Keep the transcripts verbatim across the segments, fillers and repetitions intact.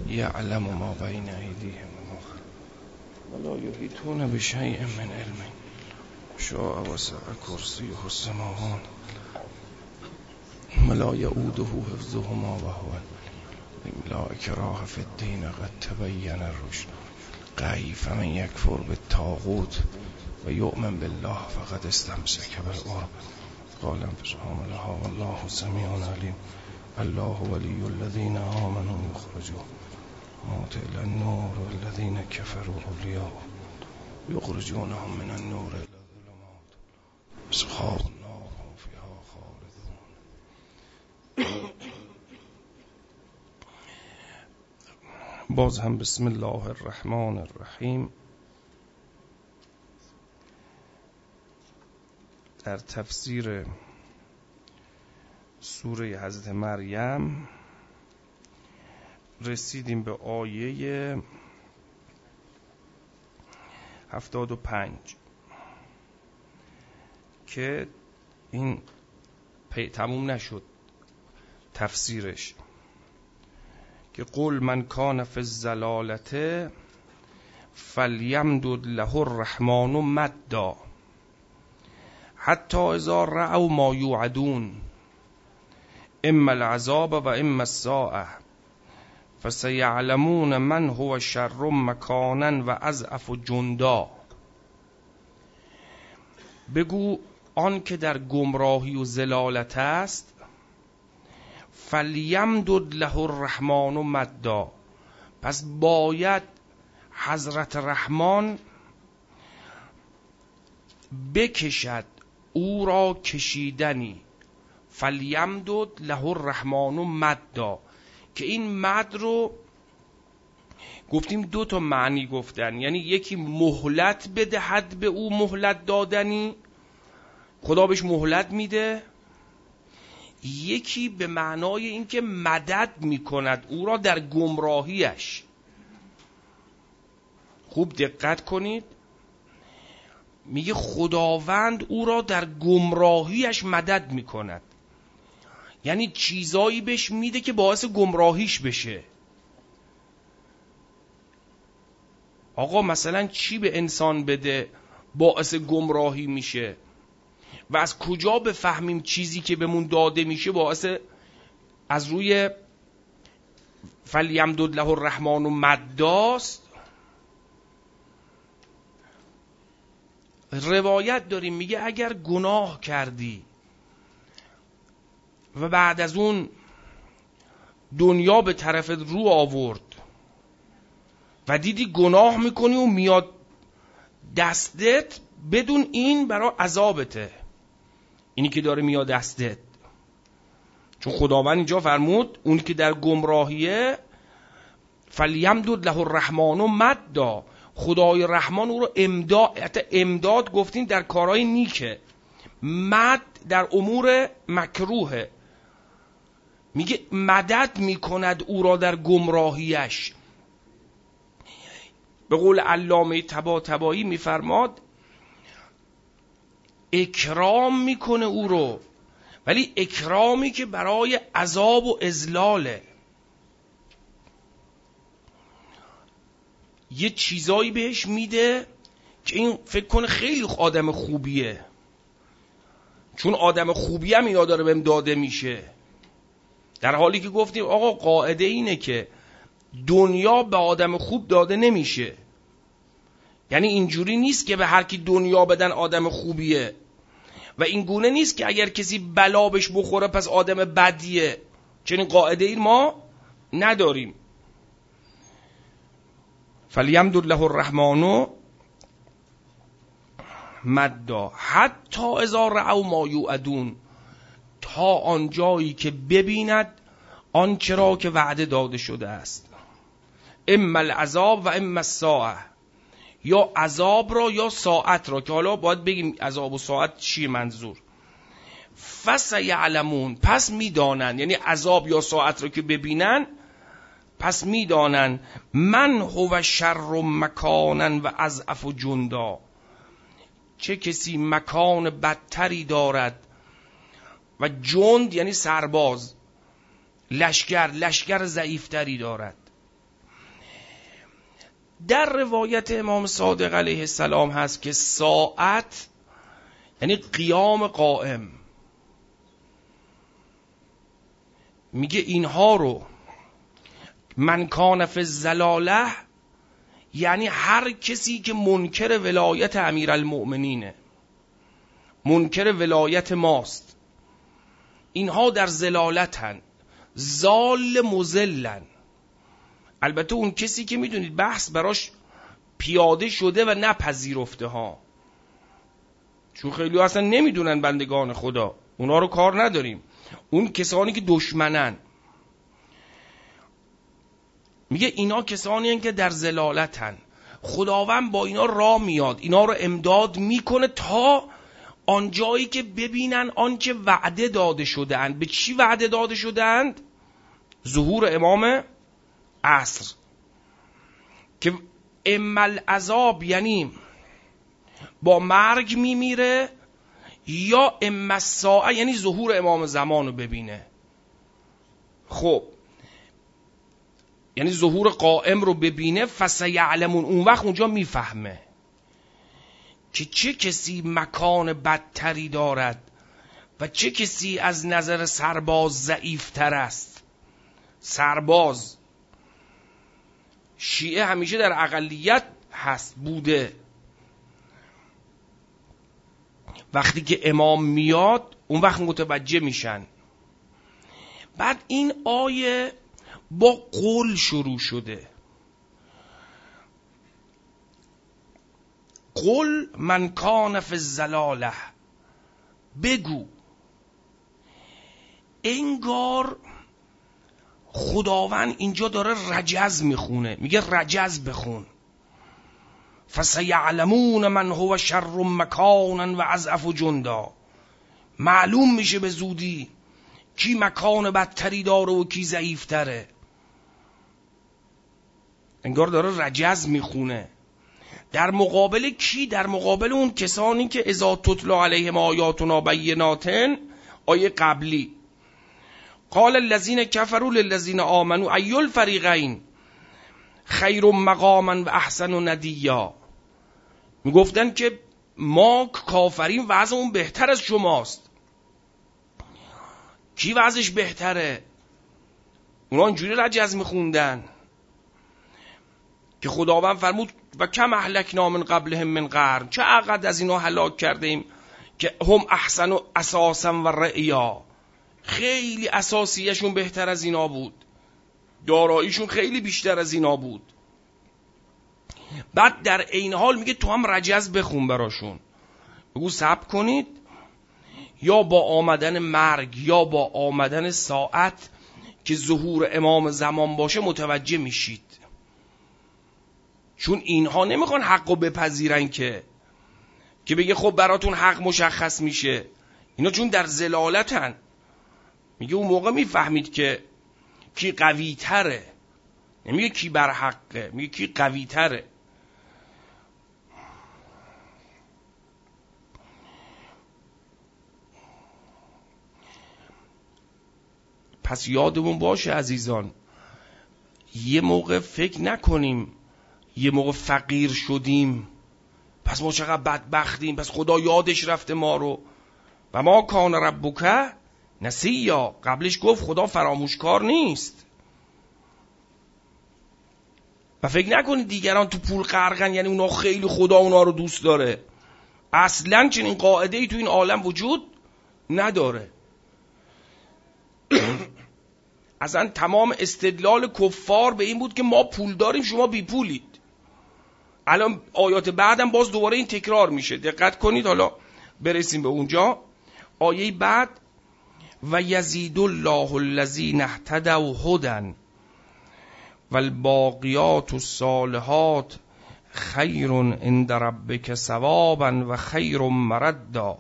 یعلم ما بین ایدیهم ولا یحیطون بشیء من علمه شاء وسع کرسیه السماوات ولا یؤوده حفظهما وهو لا اکراه فی الدین قد تبین الرشد غی فمن یکفر بالطاغوت و یؤمن بالله فقد استمسک بالعروة قال انفسهم لها والله سمیع علیم الله ولی الذین آمنوا یخرجون موت الى النور والذین کفروا اولیاء یخرجونهم من النور الى الظلمات اصحاب النار هم فیها خالدون. باز هم بسم الله الرحمن الرحیم. در تفسیر سوره حضرت مریم رسیدیم به آیه هفتاد و پنج که این تموم نشد تفسیرش، که قل من کان فی الضلالة فلیمدد له الرحمن مدا حتی اذا رأوا ما یوعدون اما العذاب و اما الساعة فسیعلمون من هو شر مکانا و اضعف جندا. بگو آن که در گمراهی و ضلالت است فلیمدد له الرحمن مدا، پس باید حضرت رحمان بکشد او را کشیدنی. فلیمدد له الرحمن مدا، که این مد رو گفتیم دو تا معنی گفتن، یعنی یکی مهلت بدهد به او، مهلت دادنی، خدا بهش مهلت میده، یکی به معنای اینکه مدد میکند او را در گمراهیش. خوب دقت کنید، میگه خداوند او را در گمراهیش مدد میکند، یعنی چیزایی بهش میده که باعث گمراهیش بشه. آقا مثلا چی به انسان بده باعث گمراهی میشه و از کجا بفهمیم چیزی که بهمون داده میشه باعث از روی فلیمدد له الرحمن مداست؟ روایت داریم میگه اگر گناه کردی و بعد از اون دنیا به طرفت رو آورد و دیدی گناه میکنی و میاد دستت، بدون این برای عذابته، اینی که داره میاد دستت. چون خداوند اینجا فرمود اونی که در گمراهیه فلیمدد له الرحمن مدا، خدای رحمان او رو امداد، امداد گفتیم در کارهای نیکه، مد در امور مکروهه، میگه مدد میکند او را در گمراهیش. به قول علامه طباطبایی میفرماد اکرام میکنه او رو، ولی اکرامی که برای عذاب و اذلاله. یه چیزایی بهش میده که این فکر کنه خیلی آدم خوبیه، چون آدم خوبی هم اینا داره بهم داده میشه، در حالی که گفتیم آقا قاعده اینه که دنیا به آدم خوب داده نمیشه. یعنی اینجوری نیست که به هر کی دنیا بدن آدم خوبیه، و این گونه نیست که اگر کسی بلا بهش بخوره پس آدم بدیه، چنین قاعده ای ما نداریم. فلیمدد له الرحمن مدا حتی اذا رأوا ما یوعدون، تا آنجایی که ببیند آنچه را که وعده داده شده است. اما العذاب و اما الساعه، یا عذاب را یا ساعت را، که حالا باید بگیم عذاب و ساعت چی منظور. فسیعلمون، پس میدانن، یعنی عذاب یا ساعت را که ببینن پس میدانن من هو شر مکانا و اضعف جندا، چه کسی مکان بدتری دارد و جند یعنی سرباز، لشکر لشکر ضعیفتری دارد. در روایت امام صادق علیه السلام هست که ساعت یعنی قیام قائم، میگه اینها رو من کان فی الضلاله، یعنی هر کسی که منکر ولایت امیرالمؤمنینه، منکر ولایت ماست، اینها در ضلالتن، ضال مضلن. البته اون کسی که میدونید بحث براش پیاده شده و نپذیرفته ها، چون خیلی اصلا نمیدونن بندگان خدا، اونا رو کار نداریم. اون کسانی که دشمنن، میگه اینا کسانی هستند که در ضلالتن، خداوند با اینا راه میاد، اینا رو امداد میکنه تا آنجایی که ببینن آنچه وعده داده شده اند. به چی وعده داده شده اند؟ ظهور امام عصر که اما العذاب یعنی با مرگ میمیره، یا اما الساعه یعنی ظهور امام زمان رو ببینه. خب یعنی ظهور قائم رو ببینه. فسیعلمون، اون وقت اونجا میفهمه که چه کسی مکان بدتری دارد و چه کسی از نظر سرباز ضعیفتر است. سرباز شیعه همیشه در اقلیت هست بوده، وقتی که امام میاد اون وقت متوجه میشن. بعد این آیه با قول شروع شده. قل من کان فی الضلاله، بگو. انگار خداوند اینجا داره رجز میخونه، میگه رجز بخون. فسیعلمون من هو شر مکانا و اضعف جندا، معلوم میشه به زودی کی مکان بدتری داره و کی ضعیفتره. انگار داره رجز میخونه. در مقابل کی؟ در مقابل اون کسانی که اذا تتلی علیهم آیاتنا بینات، آیه قبلی. قال الذین کفروا للذین آمنوا ای الفریقین خیر مقاما و احسن ندیا. میگفتن که ما کافرین وضعمون بهتر از شماست. کی وضعش بهتره؟ اونا اینجوری رجز میخوندن که خداوند فرمود و کم اهلکنا من قبلهم من قرن، چه عقد از اینا هلاک کردیم که هم احسن و اساسا و رعیا، خیلی اساسیشون بهتر از اینا بود، داراییشون خیلی بیشتر از اینا بود. بعد در این حال میگه تو هم رجز بخون براشون، بگو صبر کنید، یا با آمدن مرگ یا با آمدن ساعت که ظهور امام زمان باشه متوجه میشید. چون اینها نمیخوان حقو بپذیرن که که بگه خب براتون حق مشخص میشه. اینا چون در ضلالتن، میگه اون موقع میفهمید که کی قوی تره، نمیگه کی بر حقه، میگه کی قوی تره. پس یادمون باشه عزیزان، یه موقع فکر نکنیم یه موقع فقیر شدیم پس ما چقدر بدبختیم، پس خدا یادش رفته ما رو. و ما کان ربک نسیا، قبلش گفت خدا فراموشکار نیست. و فکر نکنید دیگران تو پول غرقن یعنی اونا خیلی خدا اونا رو دوست داره. اصلا چنین قاعده ای تو این عالم وجود نداره. اصلا تمام استدلال کفار به این بود که ما پول داریم شما بی پولید. الان آیات بعدم باز دوباره این تکرار میشه، دقت کنید. حالا برسیم به اونجا. آیه بعد و یزید الله الذین اهتدوا هدی والباقیات الصالحات خیر عند ربک ثوابا و خیر مردا.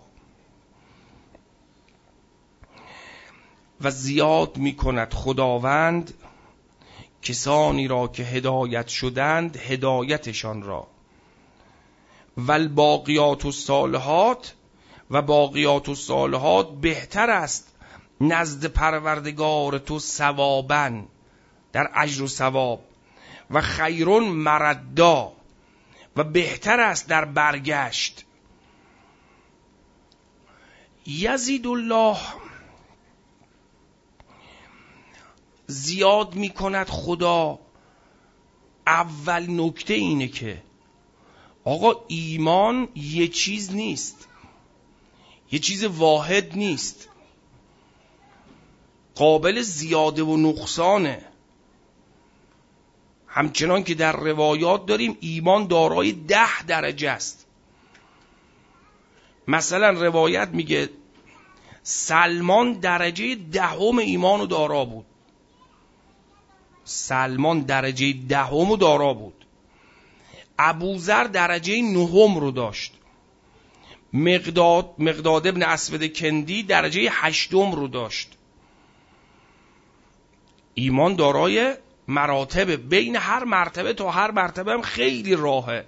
و زیاد میکند خداوند کسانی را که هدایت شدند هدایتشان را. والباقیات الصالحات، و باقیات الصالحات بهتر است نزد پروردگار تو ثوابا، در اجر و ثواب. و خیرون مردا، و بهتر است در برگشت. یزید الله زیاد می کند خدا. اول نکته اینه که آقا ایمان یه چیز نیست، یه چیز واحد نیست، قابل زیاده و نقصانه. همچنان که در روایات داریم ایمان دارای ده درجه است. مثلا روایت میگه سلمان درجه دهم ایمان و دارا بود. سلمان درجه دهم و دارا بود. ابوذر درجه نهم رو داشت. مقداد مقداد ابن اسود کندی درجه هشتم رو داشت. ایمان دارای مراتب، بین هر مرتبه تا هر مرتبه هم خیلی راهه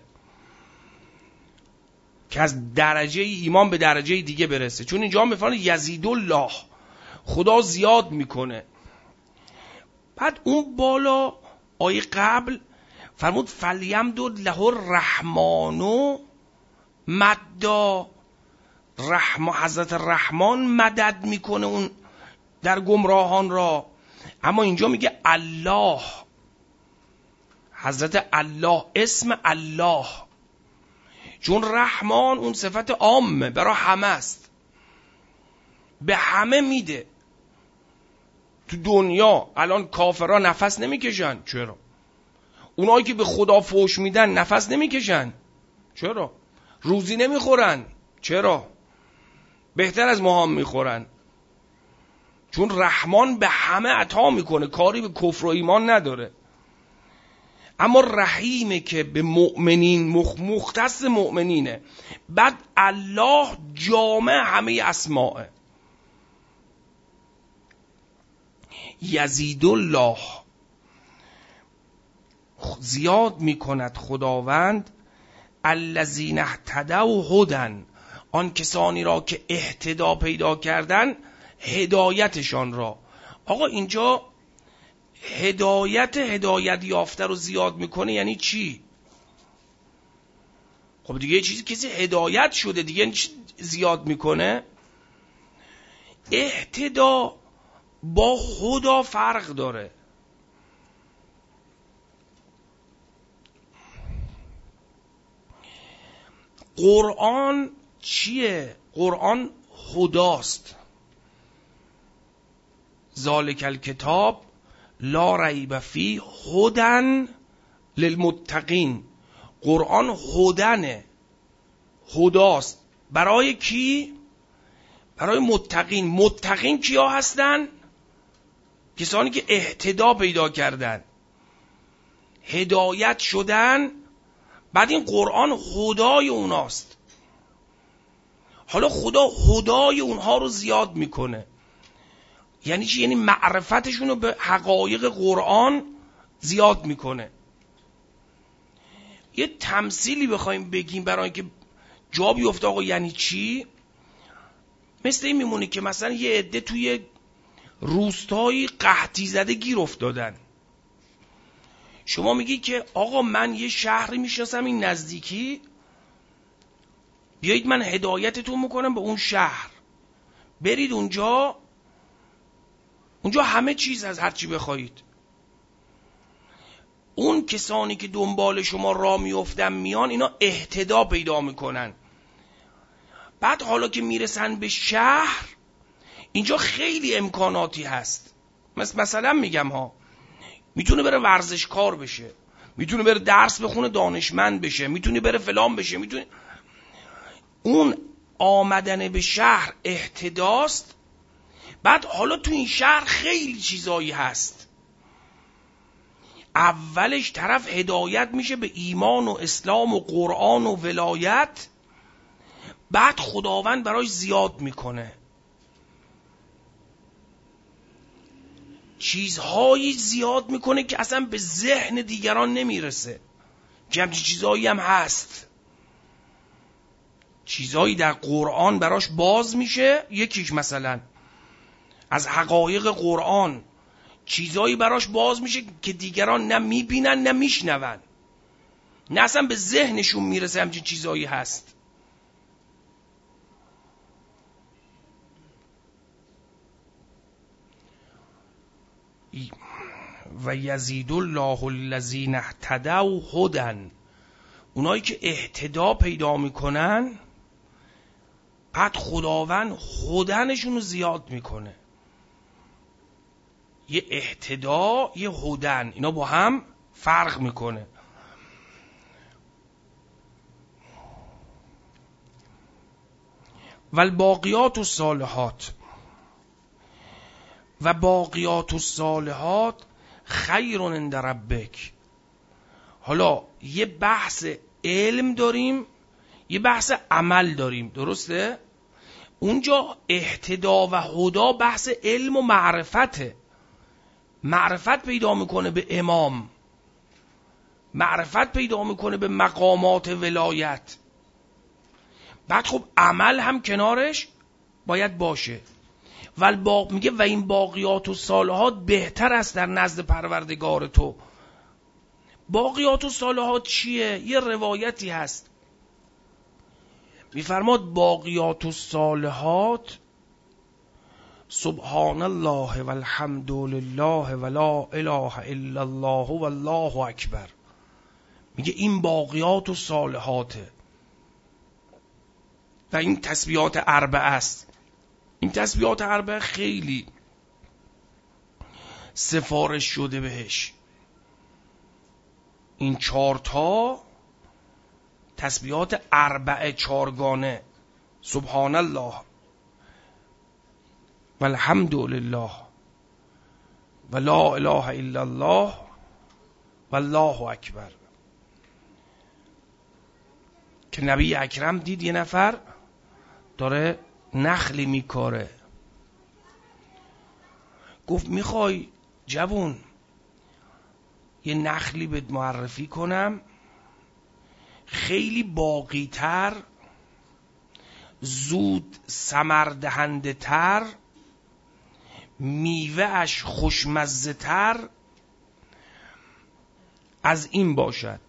که از درجه ایمان به درجه دیگه برسه. چون اینجا هم میفرماید یزید الله، خدا زیاد میکنه. بعد اون بالا آیه قبل فرمود فلیمدد له الرحمن مدا، رحم حضرت رحمان مدد میکنه اون در گمراهان را. اما اینجا میگه الله، حضرت الله، اسم الله، چون رحمان اون صفت عامه برای همه است، به همه میده. تو دنیا الان کافرها نفس نمیکشن، چرا؟ اونایی که به خدا فحش میدن نفس نمیکشن، چرا؟ روزی نمیخورن، چرا؟ بهتر از ما هم میخورن، چون رحمان به همه عطا میکنه، کاری به کفر و ایمان نداره. اما رحیمه که به مؤمنین مختص مؤمنینه. بعد الله جامع همه اسماءه. یزید الله، زیاد میکند خداوند الذین اهتدوا هدی، آن کسانی را که اهتدا پیدا کردن هدایتشان را. آقا اینجا هدایت هدایت یافته رو زیاد میکنه یعنی چی؟ خب دیگه چیزی کسی هدایت شده دیگه زیاد میکنه. اهتدا با خدا فرق داره. قرآن چیه؟ قرآن خداست. ذالک الکتاب لا ریب فیه هدی للمتقین. قرآن هدنه، خداست. برای کی؟ برای متقین. متقین کیا هستن؟ کسانی که اهتدا پیدا کردن، هدایت شدن. بعد این قرآن خدای اوناست. حالا خدا خدای اونها رو زیاد میکنه. یعنی چی؟ یعنی معرفتشون رو به حقایق قرآن زیاد میکنه. یه تمثیلی بخوایم بگیم برای اینکه جا بیفته آقا یعنی چی، مثل این میمونه که مثلا یه عده توی روستایی قحطی زده گیر افتادن. شما میگی که آقا من یه شهری میشناسم این نزدیکی، بیایید من هدایتتون میکنم به اون شهر، برید اونجا، اونجا همه چیز از هر چی بخواید. اون کسانی که دنبال شما راه میافتن میان، اینا اهتدا پیدا میکنن. بعد حالا که میرسن به شهر، اینجا خیلی امکاناتی هست. مثلا میگم ها، میتونه بره ورزشکار بشه، میتونه بره درس بخونه دانشمند بشه، میتونه بره فلان بشه، میتونه. اون آمدن به شهر اهتداست. بعد حالا تو این شهر خیلی چیزایی هست. اولش طرف هدایت میشه به ایمان و اسلام و قرآن و ولایت، بعد خداوند براش زیاد میکنه، چیزهایی زیاد میکنه که اصلا به ذهن دیگران نمیرسه. که همچین چیزهایی هم هست، چیزهایی در قرآن براش باز میشه. یکیش مثلا از حقایق قرآن چیزایی براش باز میشه که دیگران نه میبینن نه میشنون، نه اصلا به ذهنشون میرسه همچین چیزایی هست. و یزید الله الذین اهتدوا هدی، اونایی که اهتدا پیدا میکنن بعد خداوند هدنشون رو زیاد میکنه. یه اهتدا یه هدن، اینا با هم فرق میکنه. و الباقیات الصالحات، و باقیات الصالحات خیر عند ربک. حالا یه بحث علم داریم، یه بحث عمل داریم، درسته؟ اونجا اهتدا و هدا بحث علم و معرفته. معرفت پیدا میکنه به امام، معرفت پیدا میکنه به مقامات ولایت. بعد خب عمل هم کنارش باید باشه. و الباق میگه و این باقیات و صالحات بهتر است در نزد پروردگار تو. باقیات و صالحات چیه؟ یه روایتی هست میفرماد باقیات و صالحات سبحان الله و الحمد لله و لا اله الا الله و الله اکبر. میگه این باقیات و صالحاته و این تسبیحات اربعه است. این تسبیحات اربعه خیلی سفارش شده بهش. این چارتا تسبیحات اربعه چارگانه، سبحان الله و الحمد لله و لا اله الا الله و الله اکبر، که نبی اکرم دید یه نفر داره نخلی میکاره، گفت میخوای جوون یه نخلی بهت معرفی کنم خیلی باقی‌تر، زود ثمر دهنده تر، میوه‌اش خوشمزه تر از این باشد؟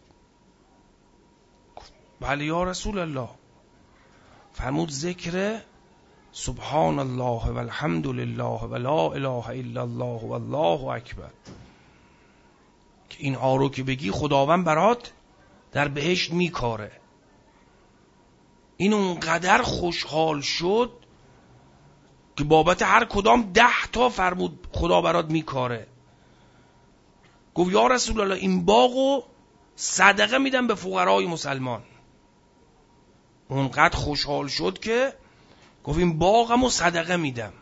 بله یا رسول الله. فرمود ذکر سبحان الله و الحمد لله و لا اله الا الله و الله اکبر، که اینها رو که بگی خداوند برات در بهشت میکاره. این اونقدر خوشحال شد که بابت هر کدام ده تا فرمود خدا برات میکاره. گفت یا رسول الله این باغو صدقه میدم به فقرای مسلمان. اونقدر خوشحال شد که گفت این باغمو صدقه میدم.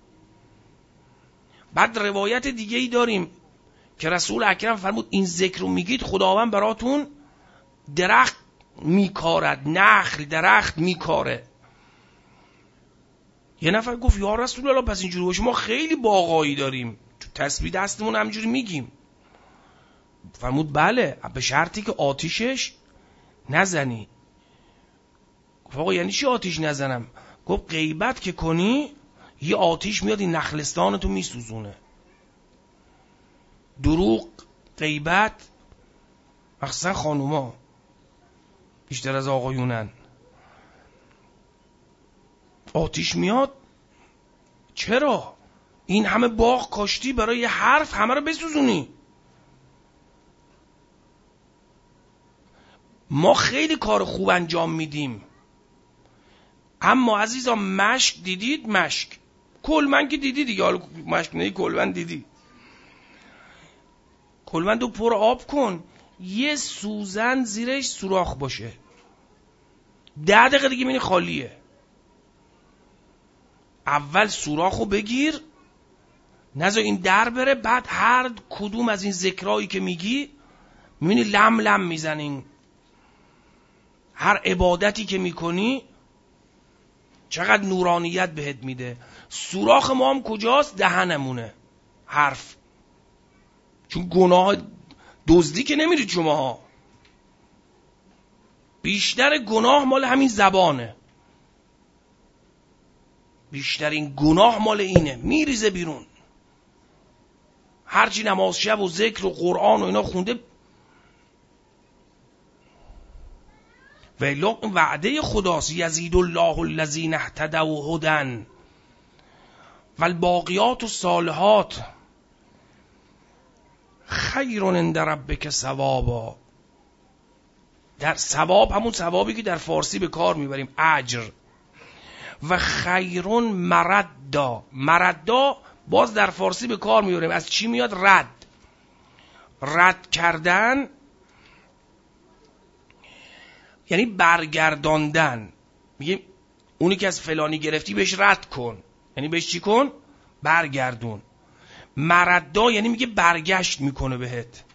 بعد روایت دیگه ای داریم که رسول اکرم فرمود این ذکر رو میگید خداوند براتون درخت میکارد، نخل درخت میکاره. یه نفر گفت یا رسول الله پس اینجوری باشه ما خیلی باغایی داریم، تسبیح دستمون همجوری میگیم. فرمود بله به شرطی که آتیشش نزنی. گفت آقا یعنی چی آتیش نزنم؟ گفت غیبت که کنی یه آتیش میاد این نخلستانتو میسوزونه. دروغ، غیبت، مخصوصا خانوما بیشتر از آقایونن، آتیش میاد. چرا؟ این همه باغ کاشتی برای یه حرف همه رو بسوزونی؟ ما خیلی کار خوب انجام میدیم، اما عزیزان مشک دیدید؟ مشک کلمن که دیدی دیگه، حالا مشک نه کلمن دیدی. کلمن رو پر آب کن، یه سوزن زیرش سوراخ باشه، ده دقیقه دیگه میبینی خالیه. اول سوراخو بگیر نذار این در بره، بعد هر کدوم از این ذکرایی که میگی میبینی لم لم میزنین. هر عبادتی که میکنی چقدر نورانیت بهت میده. سوراخ ما هم کجاست؟ دهنمونه، حرف. چون گناه دزدی که نمیرید شما ها، بیشتر گناه مال همین زبانه، بیشتر این گناه مال اینه، میریزه بیرون. هرچی نماز شب و ذکر و قرآن و اینا خونده، ولی وعده خداست یزید الله الذین اهتدوا هدی والباقیات الصالحات خیر عند ربک ثوابا. در ثواب همون ثوابی که در فارسی به کار میبریم، اجر. و خیر مردا، مردا باز در فارسی به کار میبریم. از چی میاد؟ رد. رد کردن یعنی برگرداندن. میگه اونی که از فلانی گرفتی بهش رد کن، یعنی بهش چی کن؟ برگردون. مردا یعنی میگه برگشت میکنه بهت.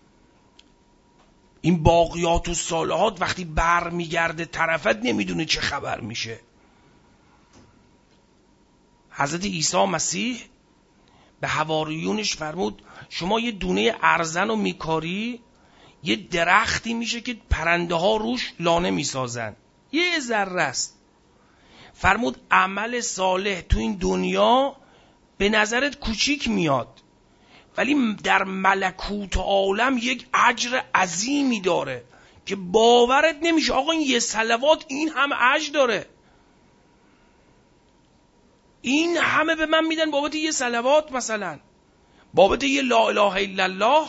این باقیات و صالحات وقتی بر میگرده طرفت نمیدونه چه خبر میشه. حضرت عیسی مسیح به حواریونش فرمود شما یه دونه ارزن و میکاری، یه درختی میشه که پرنده ها روش لانه میسازن، یه ذره است. فرمود عمل صالح تو این دنیا به نظرت کوچیک میاد، ولی در ملکوت عالم یک اجر عظیمی داره که باورت نمیشه. آقا این یه صلوات این همه اجر داره، این همه به من میدن بابت یه صلوات، مثلا بابت یه لا اله الا الله.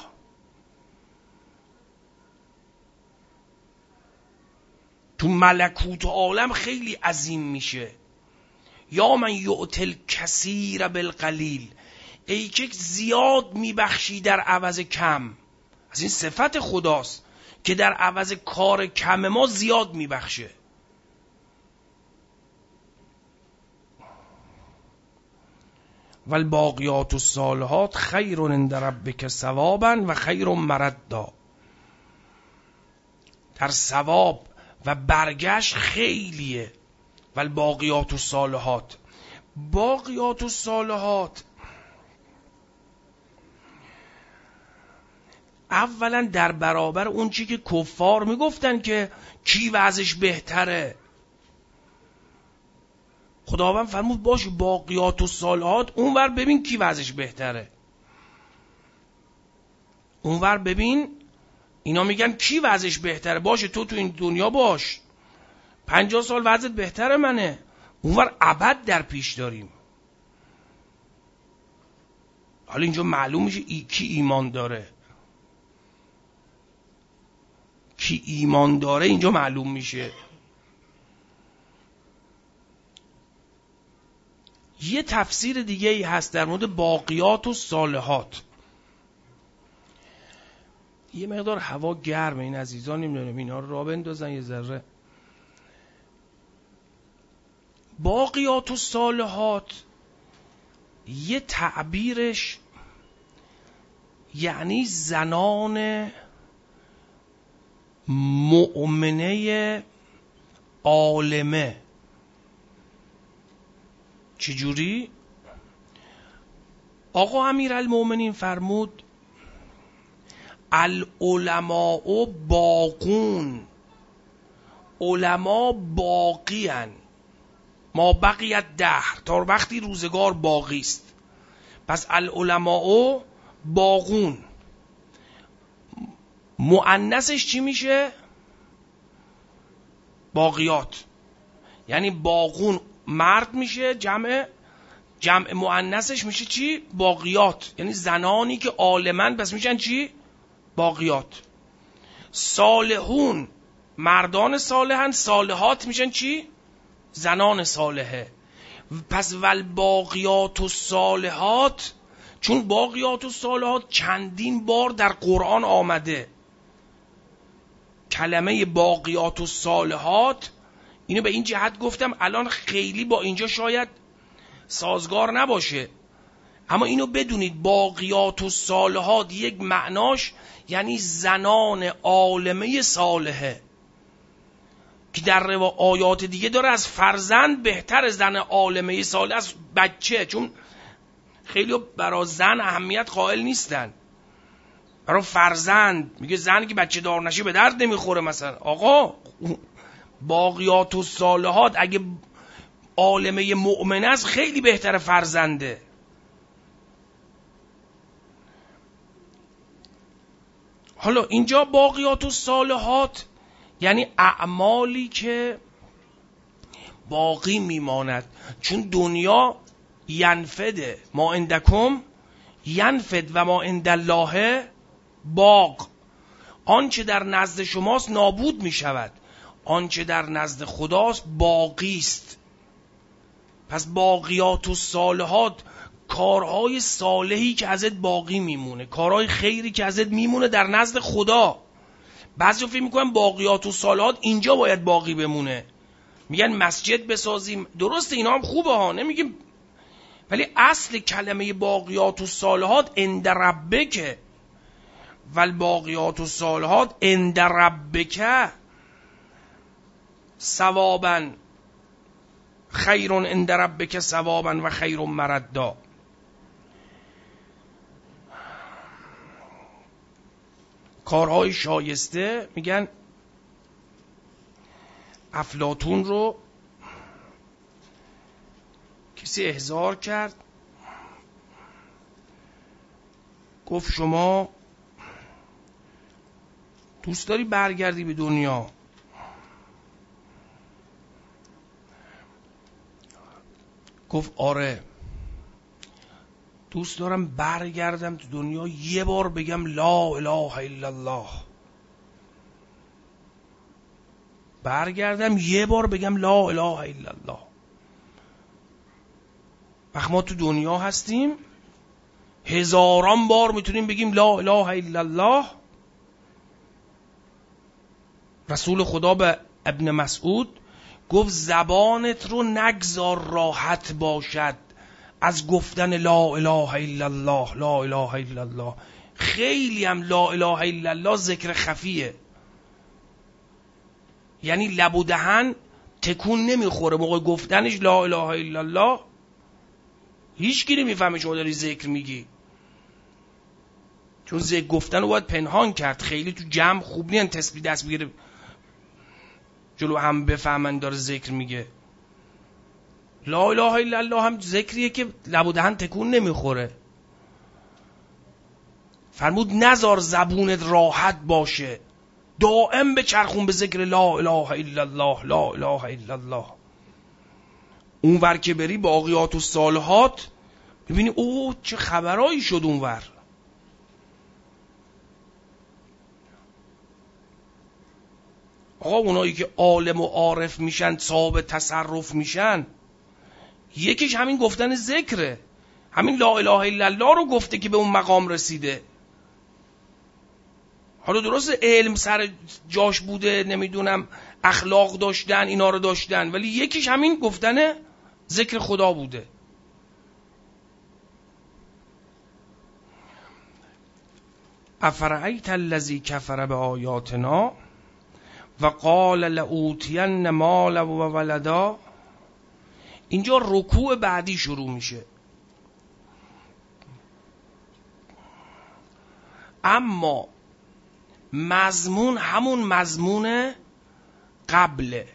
تو ملکوت عالم خیلی عظیم میشه. یا من یعطل کثیر بالقلیل، ای که زیاد میبخشی در عوض کم. از این صفت خداست که در عوض کار کم ما زیاد میبخشه. والباقیات الصالحات خیر عند ربک ثوابا و خیر مردا. در ثواب و برگشت خیلیه. والباقیات الصالحات، باقیات الصالحات اولا در برابر اون چی که کفار میگفتن که کی وضعش بهتره، خداوند فرمود باشه باقیات الصالحات اونور ببین کی وضعش بهتره. اونور ببین اینا میگن کی وضعش بهتره، باشه تو تو این دنیا باش، پنجاه سال وضعت بهتره منه، اونور ابد در پیش داریم. حالا اینجا معلوم میشه ای کی ایمان داره، کی ایمان داره اینجا معلوم میشه. یه تفسیر دیگه ای هست در مورد باقیات و صالحات. یه مقدار هوا گرمه، این عزیزان نمیدونم اینا رو را بندازن یه ذره. باقیات و صالحات یه تعبیرش یعنی زنان مؤمنه عالمه. چجوری؟ آقا امیرالمومنین فرمود العلماء باقون، علما باقی ان، ما بقیت دهر، تا وقتی روزگار باقی است. پس العلماء باقون مؤنثش چی میشه؟ باقیات. یعنی باقون مرد میشه، جمع جمع مؤنثش میشه چی؟ باقیات. یعنی زنانی که عالمن بس میشن چی؟ باقیات. صالحون مردان صالحن، صالحات میشن چی؟ زنان صالحه. پس والباقیات الصالحات، چون باقیات الصالحات چندین بار در قرآن آمده، کلمه باقیات الصالحات اینو به این جهت گفتم الان خیلی با اینجا شاید سازگار نباشه، اما اینو بدونید باقیات الصالحات یک معناش یعنی زنان عالمه صالحه، که در آیات دیگه داره از فرزند بهتر زن عالمه صالح از بچه، چون خیلی برای زن اهمیت قائل نیستن، برای فرزند میگه زن که بچه دار نشه به درد نمیخوره. مثلا آقا باقیات الصالحات اگه عالمه مؤمن است خیلی بهتر فرزنده. حالا اینجا باقیات الصالحات یعنی اعمالی که باقی میماند، چون دنیا ینفده، ما عندکم ینفد و ما عند الله باق. آنچه در نزد شماست نابود می شود، آنچه در نزد خداست باقی است. پس باقیات الصالحات کارهای صالحی که ازت باقی میمونه، کارهای خیری که ازت میمونه در نزد خدا. بعضی فکر میکنن باقیات الصالحات اینجا باید باقی بمونه، میگن مسجد بسازیم، درسته اینا هم خوبه ها، نمیگیم، ولی اصل کلمه باقیات الصالحات عند ربک والباقیات الصالحات عند ربک ثوابا خیر عند ربک ثوابا و خیر مردا. کارهای شایسته، میگن افلاطون رو کسی احضار کرد، گفت شما دوست داری برگردی به دنیا؟ گفت آره دوست دارم برگردم تو دنیا یه بار بگم لا اله الا الله، برگردم یه بار بگم لا اله الا الله. وقت ما تو دنیا هستیم هزاران بار میتونیم بگیم لا اله الا الله. رسول خدا به ابن مسعود گفت زبانت رو نگذار راحت باشد از گفتن لا اله الا الله، لا اله الا الله. خیلی هم لا اله الا الله ذکر خفیه، یعنی لب و دهن تکون نمیخوره موقع گفتنش لا اله الا الله، هیچ کی نمیفهمه شما داری ذکر میگی، چون ذکر گفتن رو باید پنهان کرد، خیلی تو جمع خوب نیست تسبیح دست بگیره جلو هم بفهمن داره ذکر میگه. لا اله الا الله هم ذکریه که لب و دهن تکون نمیخوره. فرمود نذار زبونت راحت باشه، دائم به چرخون به ذکر لا اله الا الله، لا اله الا الله. اون ور که بری باقیات الصالحات ببینی اوه چه خبرایی شد اون ور. آقا اونایی که عالم و عارف میشن، صاحب تصرف میشن، یکیش همین گفتن ذکره، همین لا اله الا الله رو گفته که به اون مقام رسیده. حالا درست علم سر جاش بوده، نمیدونم اخلاق داشتن اینا رو داشتن، ولی یکیش همین گفتن ذکر خدا بوده. افرأیت الذی کفر بآیاتنا و قال لأوتین مالا و ولدا. اینجا رکوع بعدی شروع میشه، اما مضمون همون مضمون قبله.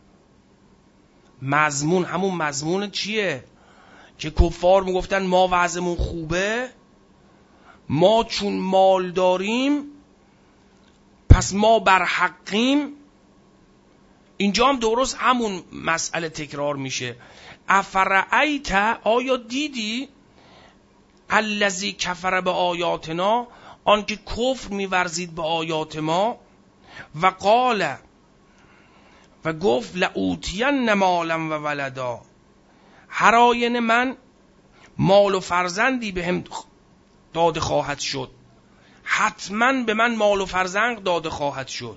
مضمون همون مضمون چیه؟ که کفار میگفتن ما وضعمون خوبه، ما چون مال داریم پس ما بر حقیم. اینجا هم درست همون مسئله تکرار میشه. افرأیت، آیا دیدی، الذی کفر به آیاتنا، آن که کفر میورزید به آیات ما، و قال، و گفت لأوتین مالا و ولدا، هر آینه من مال و فرزندی به هم داده خواهد شد، حتما به من مال و فرزند داده خواهد شد.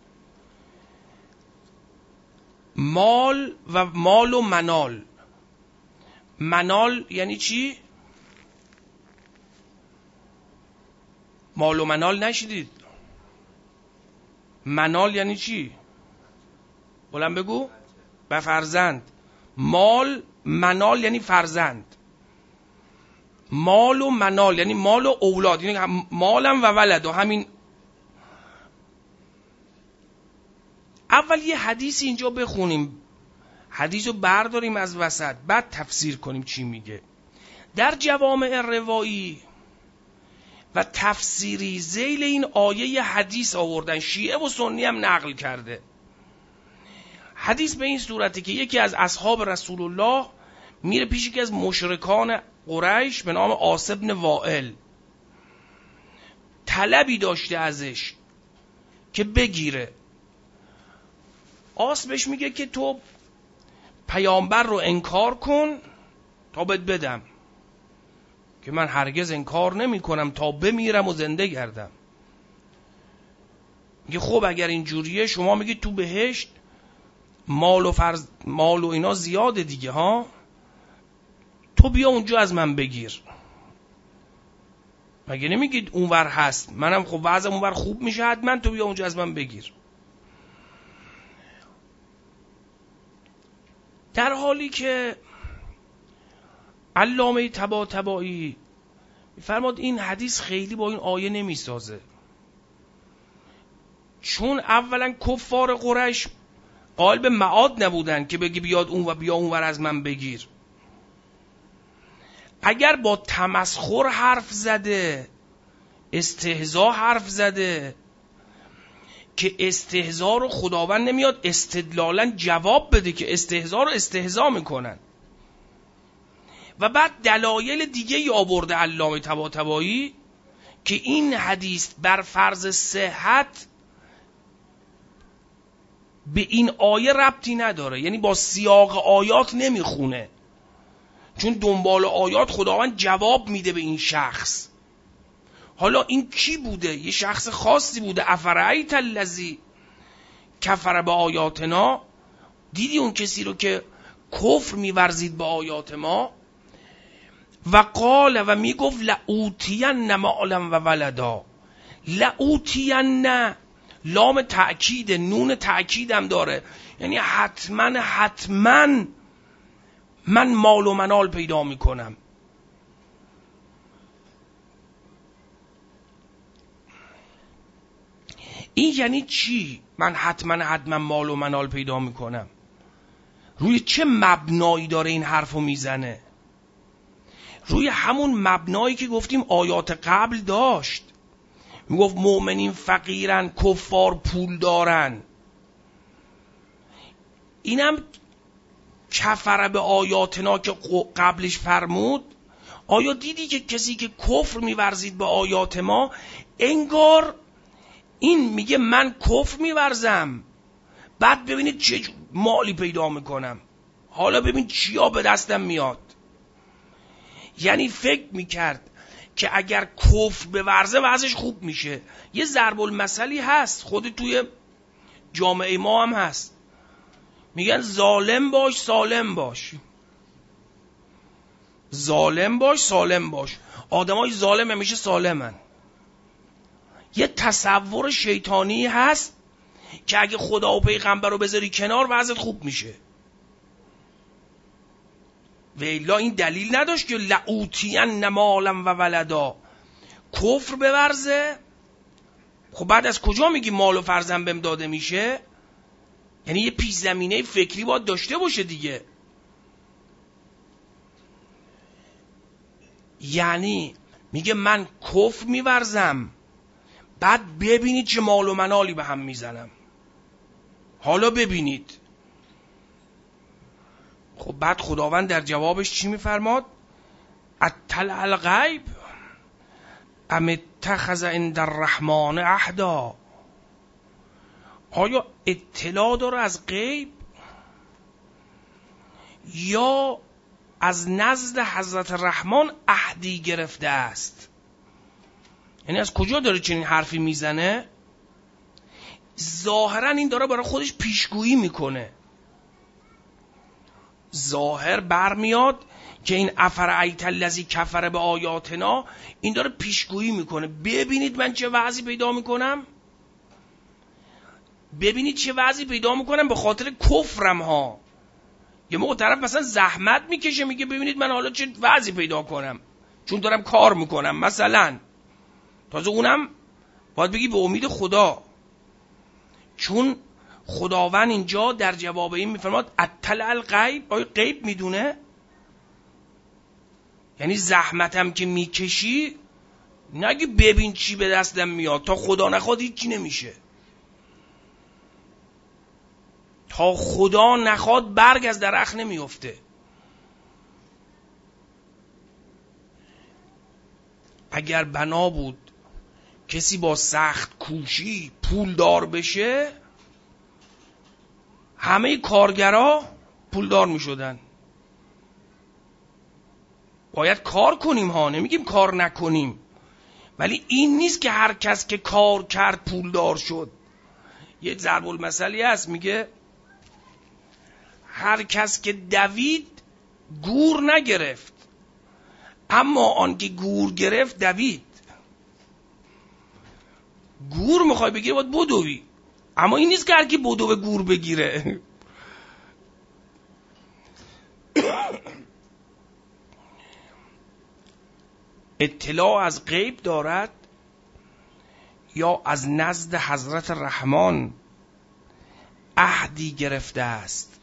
مال و مال و منال. منال یعنی چی؟ مال و منال نشیدید؟ منال یعنی چی؟ بلند بگو. به فرزند. مال، منال یعنی فرزند. مال و منال یعنی مال و اولاد، یعنی مالم و ولد. و همین اول یه حدیث اینجا بخونیم، حدیث رو برداریم از وسط، بعد تفسیر کنیم چی میگه. در جوامع روایی و تفسیری ذیل این آیه حدیث آوردن، شیعه و سنی هم نقل کرده. حدیث به این صورته که یکی از اصحاب رسول الله میره پیش یکی از مشرکان قریش به نام عاص بن وائل، طلبی داشته ازش که بگیره. عاص بهش میگه که تو پیامبر رو انکار کن تا بهت بدم، که من هرگز انکار نمی کنم تا بمیرم و زنده گردم. میگه خب اگر اینجوریه شما میگید تو بهشت مال و فرز مال و اینا زیاده دیگه ها، تو بیا اونجا از من بگیر. مگه نمیگید اونور هست؟ منم خب وضعم اونور خوب میشه، حتما تو بیا اونجا از من بگیر. در حالی که علامه طباطبایی میفرماد این حدیث خیلی با این آیه نمیسازه، چون اولا کفار قریش قائل به معاد نبودن که بگی بیاد اون و بیا اونور از من بگیر. اگر با تمسخر حرف زده، استهزا حرف زده، که استهزا رو خداوند نمیاد استدلالا جواب بده، که استهزا رو استهزا میکنن. و بعد دلایل دیگه ای آورده علامه طباطبایی که این حدیث بر فرض صحت به این آیه ربطی نداره، یعنی با سیاق آیات نمیخونه، چون دنبال آیات خداوند جواب میده به این شخص. حالا این کی بوده؟ یه شخص خاصی بوده. افرایت الذی کفر به آیاتنا، دیدی اون کسی رو که کفر میورزید به آیات ما؟ و قال، و میگفت لأوتین مالا و ولدا. لأوتین، لام تأکید، نون تأکید هم داره، یعنی حتما حتما من مال و منال پیدا میکنم. این یعنی چی؟ من حتما حتما مال و منال پیدا میکنم. روی چه مبنایی داره این حرفو میزنه؟ روی همون مبنایی که گفتیم آیات قبل داشت. میگفت مؤمنین فقیرن، کفار پول دارن. اینم کفر به آیاتنا که قبلش فرمود. آیا دیدی که کسی که کفر میورزید به آیات ما، انگار این میگه من کفر میورزم، بعد ببینید چه مالی پیدا میکنم، حالا ببین چیا به دستم میاد. یعنی فکر میکرد که اگر کفر بورزه وضعش خوب میشه. یه ضرب المثلی هست خود توی جامعه ما هم هست، میگن ظالم باش سالم باش، ظالم باش سالم باش. آدمای ظالم همیشه سالمن. یه تصور شیطانی هست که اگه خدا و پیغمبر رو بذاری کنار وضعت خوب میشه. ویلا این دلیل نداشت که لعوتین مالا و ولدا، کفر بورزه. خب بعد از کجا میگی مال و فرزند بهم داده میشه؟ یعنی یه پیش زمینه فکری باید داشته باشه دیگه. یعنی میگه من کفر میورزم، بعد ببینید چه مال و منالی به هم میزنم. حالا ببینید. خب بعد خداوند در جوابش چی میفرماد؟ اطلع الغیب ام اتخذ عند الرحمن عهدا. آیا اطلاع داره از غیب یا از نزد حضرت رحمان عهدی گرفته است؟ یعنی از کجا داره چنین حرفی میزنه؟ ظاهرا این داره برای خودش پیشگویی میکنه. ظاهر برمیاد که این افرایت الذی کفر به آیاتنا، این داره پیشگویی میکنه. ببینید من چه وضعی پیدا میکنم، ببینید چه وضعی پیدا میکنم به خاطر کفرم ها. یه موقع طرف مثلا زحمت میکشه، میگه ببینید من حالا چه وضعی پیدا کنم چون دارم کار میکنم مثلا. تازه اونم باید بگی به امید خدا، چون خداوند اینجا در جواب این میفرماد اطلع الغیب. آیا غیب میدونه؟ یعنی زحمتم که میکشی نگی ببین چی به دستم میاد، تا خدا نخواد هیچی نمیشه. تا خدا نخواد برگ از درخت نمیفته. اگر بنا بود کسی با سخت کوشی پولدار بشه، همه کارگرها پولدار می شدن. باید کار کنیم ها، نمیگیم کار نکنیم، ولی این نیست که هر کس که کار کرد پولدار شد. یه ضرب المثلی هست میگه هر کس که دوید گور نگرفت، اما آن که گور گرفت دوید. گور میخوای بگیری باید بدوی، اما این نیست که هر کی بدو گور بگیره. اطلاع از غیب دارد یا از نزد حضرت رحمان عهدی گرفته است.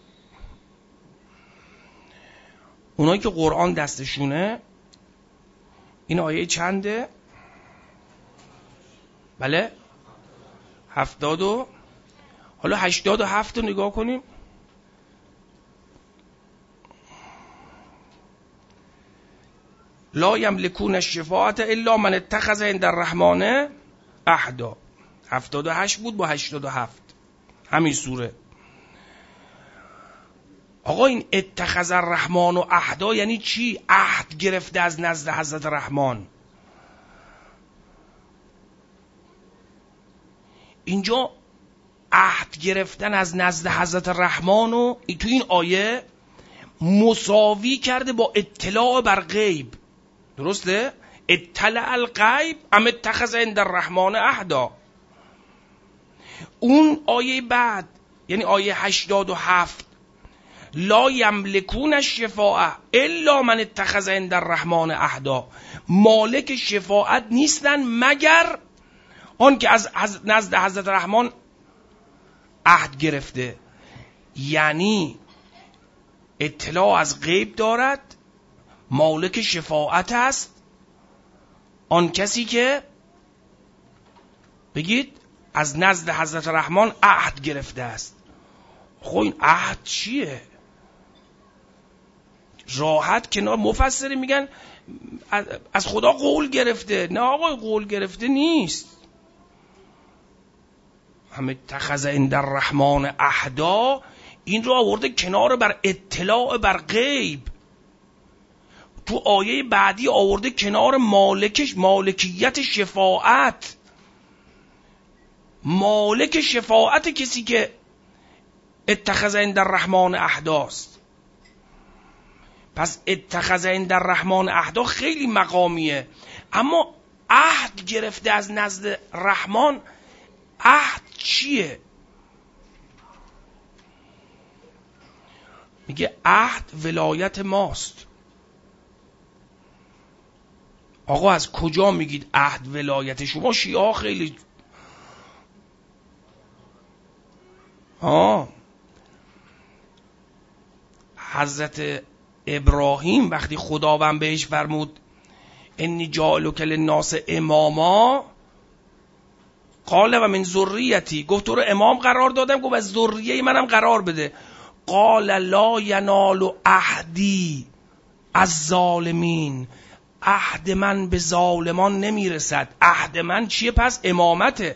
اونایی که قرآن دستشونه، این آیه چنده؟ بله هفتاد و حالا هشتاد و هفت رو نگاه کنیم. لا یملکون الشفاعة الا من اتخذ عند الرحمن عهدا. هفتاد و هشت بود با هشتاد و هفت، همین سوره. آقا این اتخذ الرحمن و عهدا یعنی چی؟ عهد گرفته از نزد حضرت رحمان. اینجا عهد گرفتن از نزد حضرت رحمان و تو این آیه مساوی کرده با اطلاع بر غیب. درسته؟ اطلع الغیب ام اتخذ عند الرحمن عهدا. اون آیه بعد یعنی آیه هشتاد و هفت لا یملکون الشفاعة الا من اتخذ عند الرحمن عهدا، مالک شفاعت نیستن مگر آن که از نزد حضرت رحمان عهد گرفته. یعنی اطلاع از غیب دارد، مالک شفاعت است آن کسی که بگید از نزد حضرت رحمان عهد گرفته است. خب این عهد چیه؟ راحت کنار مفسری میگن از خدا قول گرفته. نه آقا قول گرفته نیست. همه اتخذ عند الرحمن عهدا این رو آورده کنار بر اطلاع بر غیب. تو آیه بعدی آورده کنار مالکش مالکیت شفاعت. مالک شفاعت کسی که اتخذ عند الرحمن عهداست. پس اتخذ عند الرحمن عهدا خیلی مقامیه، اما عهد گرفته از نزد رحمان. عهد چیه؟ میگه عهد ولایت ماست. آقا از کجا میگید عهد ولایت شما؟ شیعه خیلی ها. حضرت ابراهیم وقتی خداوند بهش فرمود انی جاعلک للناس اماما، قال و من ذریتی، گفت تو رو امام قرار دادم، گفت از ذریه منم قرار بده. قال لا ینال عهدی از ظالمین، عهد من به ظالمان نمیرسد. عهد من چیه پس؟ امامته.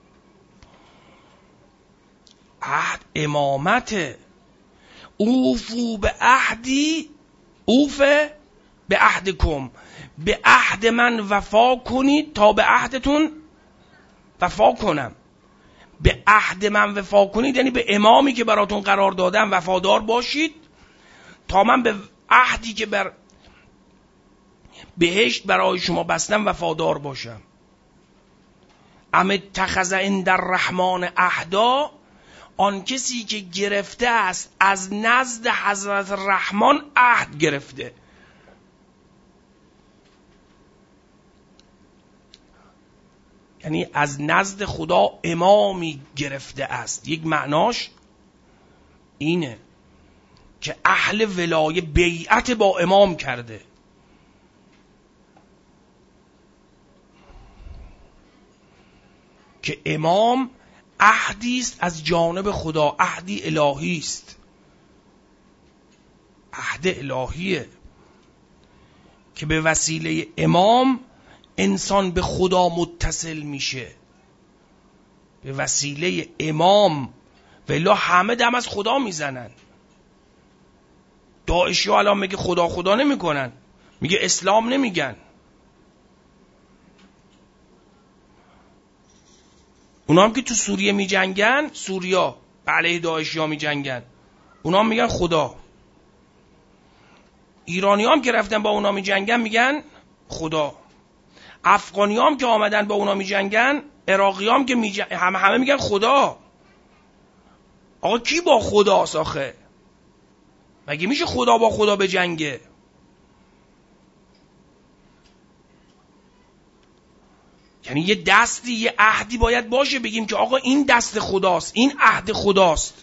عهد امامته. اوفو به عهدی اوفه به عهدکم، به عهد من وفا کنید تا به عهدتون وفا کنم. به عهد من وفا کنید یعنی به امامی که براتون قرار دادم وفادار باشید تا من به عهدی که بر بهشت برای شما بستم وفادار باشم. ام اتخذ عند الرحمن عهدا، آن کسی که گرفته است از نزد حضرت رحمان عهد گرفته. یعنی از نزد خدا امامی گرفته است. یک معناش اینه که اهل ولایه بیعت با امام کرده. که امام عهدی است از جانب خدا، عهدی الهی است، عهد الهیه که به وسیله امام انسان به خدا متصل میشه، به وسیله امام. ولی همه دم از خدا میزنن. داعشی ها الان میگه خدا خدا نمیکنن، میگه اسلام نمیگن. اونا هم که تو سوریه میجنگن، سوریا علیه داعشی ها میجنگن، اونا هم میگن خدا. ایرانی هم که رفتن با اونا میجنگن میگن خدا. افغانی هم که آمدن با اونا میجنگن، عراقی هم که میجنگن، همه همه میگن خدا. آقا کی با خدا آخه؟ مگه میشه خدا با خدا بجنگه؟ یعنی یه دستی، یه عهدی باید باشه بگیم که آقا این دست خداست، این عهد خداست.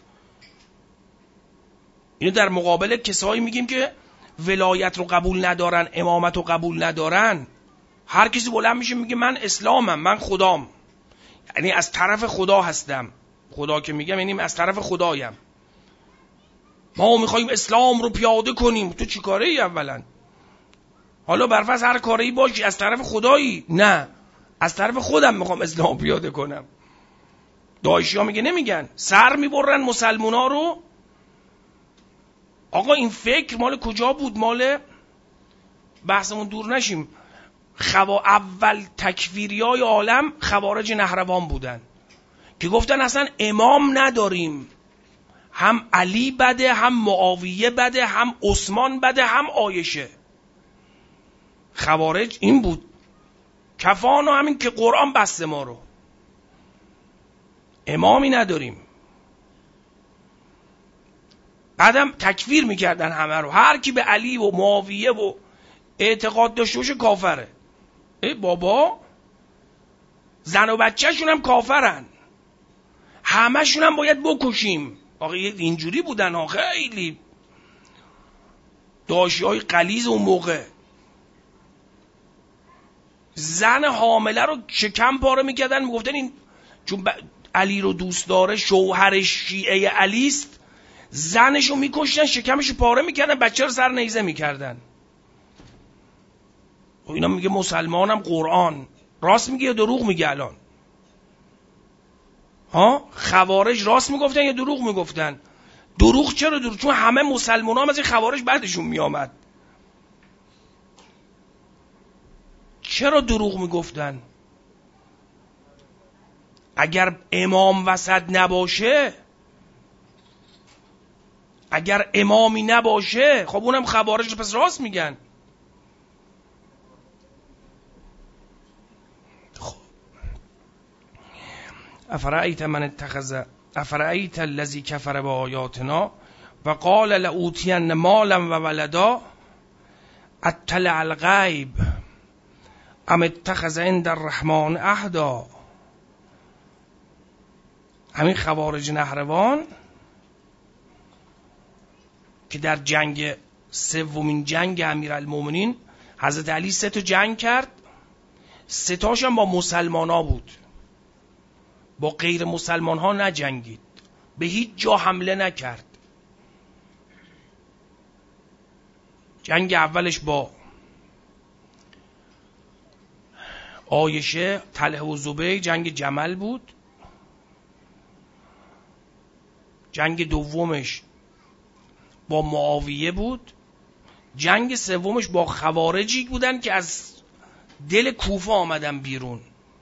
اینو در مقابل کسایی میگیم که ولایت رو قبول ندارن، امامت رو قبول ندارن. هر کسی بلند میشه میگه من اسلامم، من خدام، یعنی از طرف خدا هستم. خدا که میگم یعنی از طرف خدایم. ما میخوایم اسلام رو پیاده کنیم. تو چی کاره ای اولا؟ حالا برفرض هر کاری باشی، از طرف خدایی؟ نه، از طرف خودم میخوام اسلام پیاده کنم. داعشی ها میگه نمیگن، سر میبرن مسلمونا رو. آقا این فکر مال کجا بود؟ مال، بحثمون دور نشیم، خوا اول تکفیریای عالم خوارج نهروان بودن که گفتن اصلا امام نداریم، هم علی بده، هم معاویه بده، هم عثمان بده، هم عایشه. خوارج این بود، کفانو همین که قرآن بسته ما رو، امامی نداریم. بعدم تکفیر میکردن همه رو، هر کی به علی و معاویه و اعتقاد داشته باشه کافره. ای بابا، زن و بچه‌شون هم کافرن، همه‌شون هم باید بکشیم. آقا اینجوری بودن ها، خیلی داعشی‌های غلیظ اون موقع. زن حامله رو شکم پاره میکردن، میگفتن این چون ب... علی رو دوست داره، شوهرش شیعه علی است، زنش رو میکشتن، شکمش رو پاره میکردن، بچه رو سر نیزه میکردن. و اینا میگه مسلمانم قرآن. راست میگه یا دروغ میگه الان؟ ها، خوارج راست میگفتن یا دروغ میگفتن؟ دروغ. چرا دروغ؟ چون همه مسلمان هم از این خوارج بعدشون میامد. چرا دروغ میگفتن؟ اگر امام وسط نباشه، اگر امامی نباشه، خب اونم خوارج پس راست میگن. خب افرأیت من اتخذ افرأیت الذی کفر بآیاتنا و قال لأوتین مالا و ولدا اطلع الغیب ام اتخذ عند الرحمن عهدا. همین خوارج نهروان که در جنگ سومین جنگ امیرالمومنین حضرت علی سه تا جنگ کرد، سه تاش هم با مسلمان ها بود، با غیر مسلمان ها نجنگید، به هیچ جا حمله نکرد. جنگ اولش با عایشه، طلحه و زبیر، جنگ جمل بود. جنگ دومش با معاویه بود. جنگ سومش با خوارجی بودن که از دل کوفه آمدن بیرون،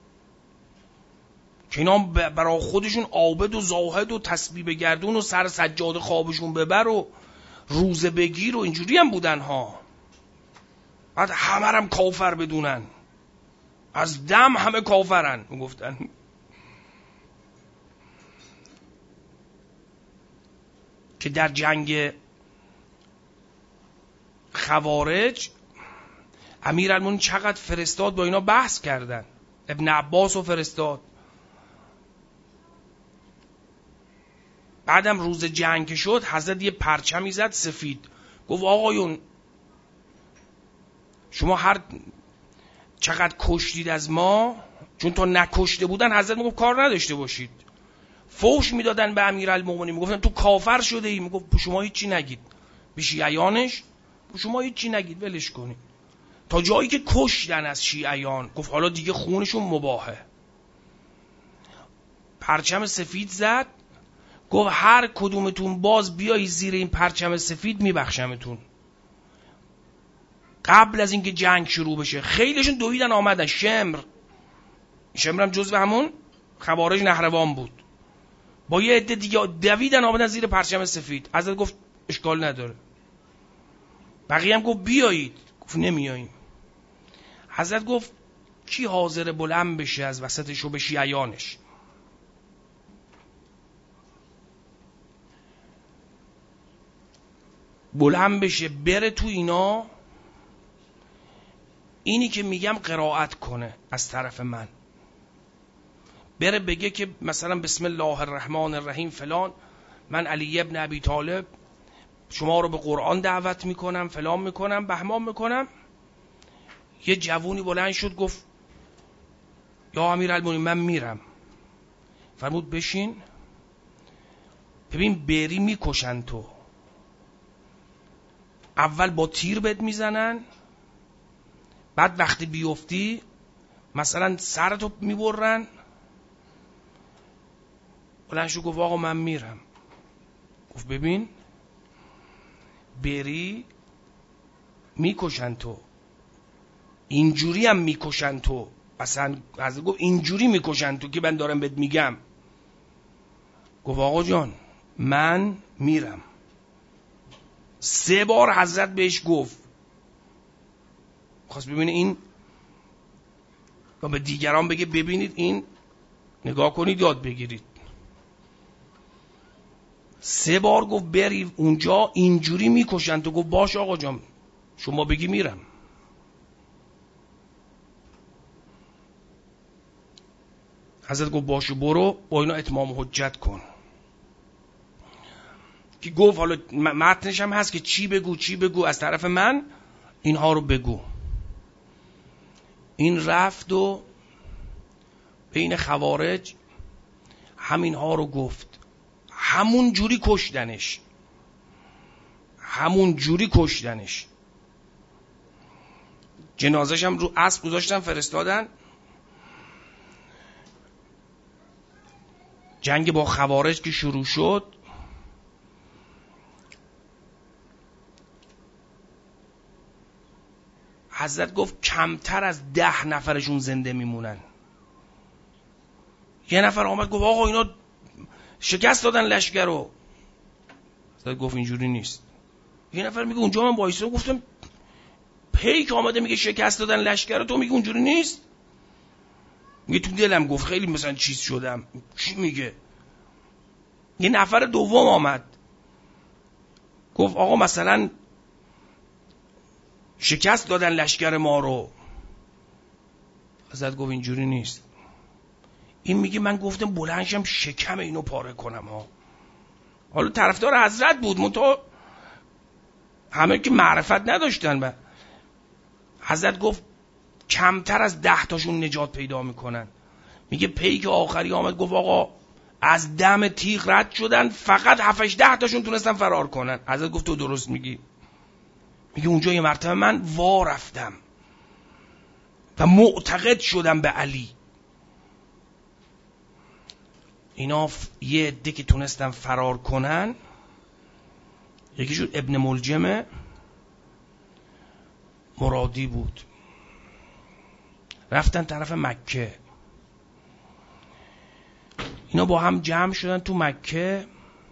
که اینا برای خودشون عابد و زاهد و تسبیح بگردون و سر سجاده خوابشون ببر و روزه بگیر و اینجوری هم بودن ها. بعد همه هم کافر بدونن، از دم همه کافرن میگفتن. که در جنگ خوارج امیرالمومنین چقدر فرستاد، با اینا بحث کردن. ابن عباس رو فرستاد. بعدم روز جنگ که شد، حضرت یه پرچمی زد سفید، گفت آقایون شما هر چقدر کشتید از ما، چون تا نکشته بودن حضرت میگفت کار نداشته باشید. فوش میدادن به امیرالمومنین، میگفتن تو کافر شده ای، میگفت شما هیچی نگید. به شیعیانش شما هیچی نگید، ولش کنید. تا جایی که کشتن از شیعیان، گفت حالا دیگه خونشون مباحه. پرچم سفید زد، گفت هر کدومتون باز بیایی زیر این پرچم سفید میبخشمتون. قبل از اینکه جنگ شروع بشه خیلیشون دویدن آمدن. شمر شمرم جزو همون خوارج نهروان بود، با یه عده دیگه دویدن آمدن زیر پرچم سفید. حضرت گفت اشکال نداره. بقیه هم گفت بیایید، گفت نمیاییم. حضرت گفت کی حاضر بلند بشه از وسطش و به شیعیانش؟ بلند بشه بره تو اینا، اینی که میگم قرائت کنه از طرف من، بره بگه که مثلا بسم الله الرحمن الرحیم فلان، من علی ابن ابی طالب شما رو به قرآن دعوت میکنم، فلان میکنم، بهمان میکنم. یه جوونی بلند شد گفت یا امیرالمومنین من میرم. فرمود بشین، ببین بری میکشن تو. اول با تیر بهت میزنن، بعد وقتی بیفتی مثلا سرتو میبرن. بلند شد گفت آقا من میرم. گفت ببین بری میکشن تو، اینجوری هم میکشن تو. اصلا از گفت اینجوری میکشن تو که من دارم بهت میگم. گفت آقا جان من میرم. سه بار حضرت بهش گفت، خواست ببینه این و به دیگران بگه ببینید این، نگاه کنید یاد بگیرید. سه بار گفت بری اونجا اینجوری میکشن تو. گفت باش آقا جان شما بگی میرم. حضرت گفت باشو برو با اینا اتمام حجت کن. که گفت حالا متنش هم هست که چی بگو چی بگو از طرف من اینها رو بگو. این رفت و بین خوارج همینها رو گفت. همون جوری کشتنش، همون جوری کشتنش. جنازش هم رو اسب گذاشتن فرستادن. جنگ با خوارج که شروع شد، حضرت گفت کمتر از ده نفرشون زنده میمونن. یه نفر آمد گفت آقا اینا شکست دادن لشکر رو. حضرت گفت اینجوری نیست. یه نفر میگه اونجا من وایسادم گفتم پیک آمده میگه شکست دادن لشکر رو، تو میگه اونجوری نیست. میگه تو دلم گفت خیلی مثلا چیز شدم. چی میگه؟ یه نفر دوم آمد گفت آقا مثلا شکست دادن لشکر ما رو. حضرت گفت اینجوری نیست. این میگه من گفتم بلندشم شکم اینو پاره کنم ها. حالا طرفدار حضرت بود، منتها همه که معرفت نداشتن. و حضرت گفت کمتر از ده تاشون نجات پیدا میکنن. میگه پیک آخری آمد گفت آقا از دم تیغ رد شدن، فقط هفتش ده تاشون تونستن فرار کنن. حضرت گفت تو درست میگی. میگه اونجا یه مرتبه من وا رفتم و معتقد شدم به علی. اینا یه عده که تونستن فرار کنن، یکی شد ابن ملجم مرادی بود، رفتن طرف مکه. اینا با هم جمع شدن تو مکه.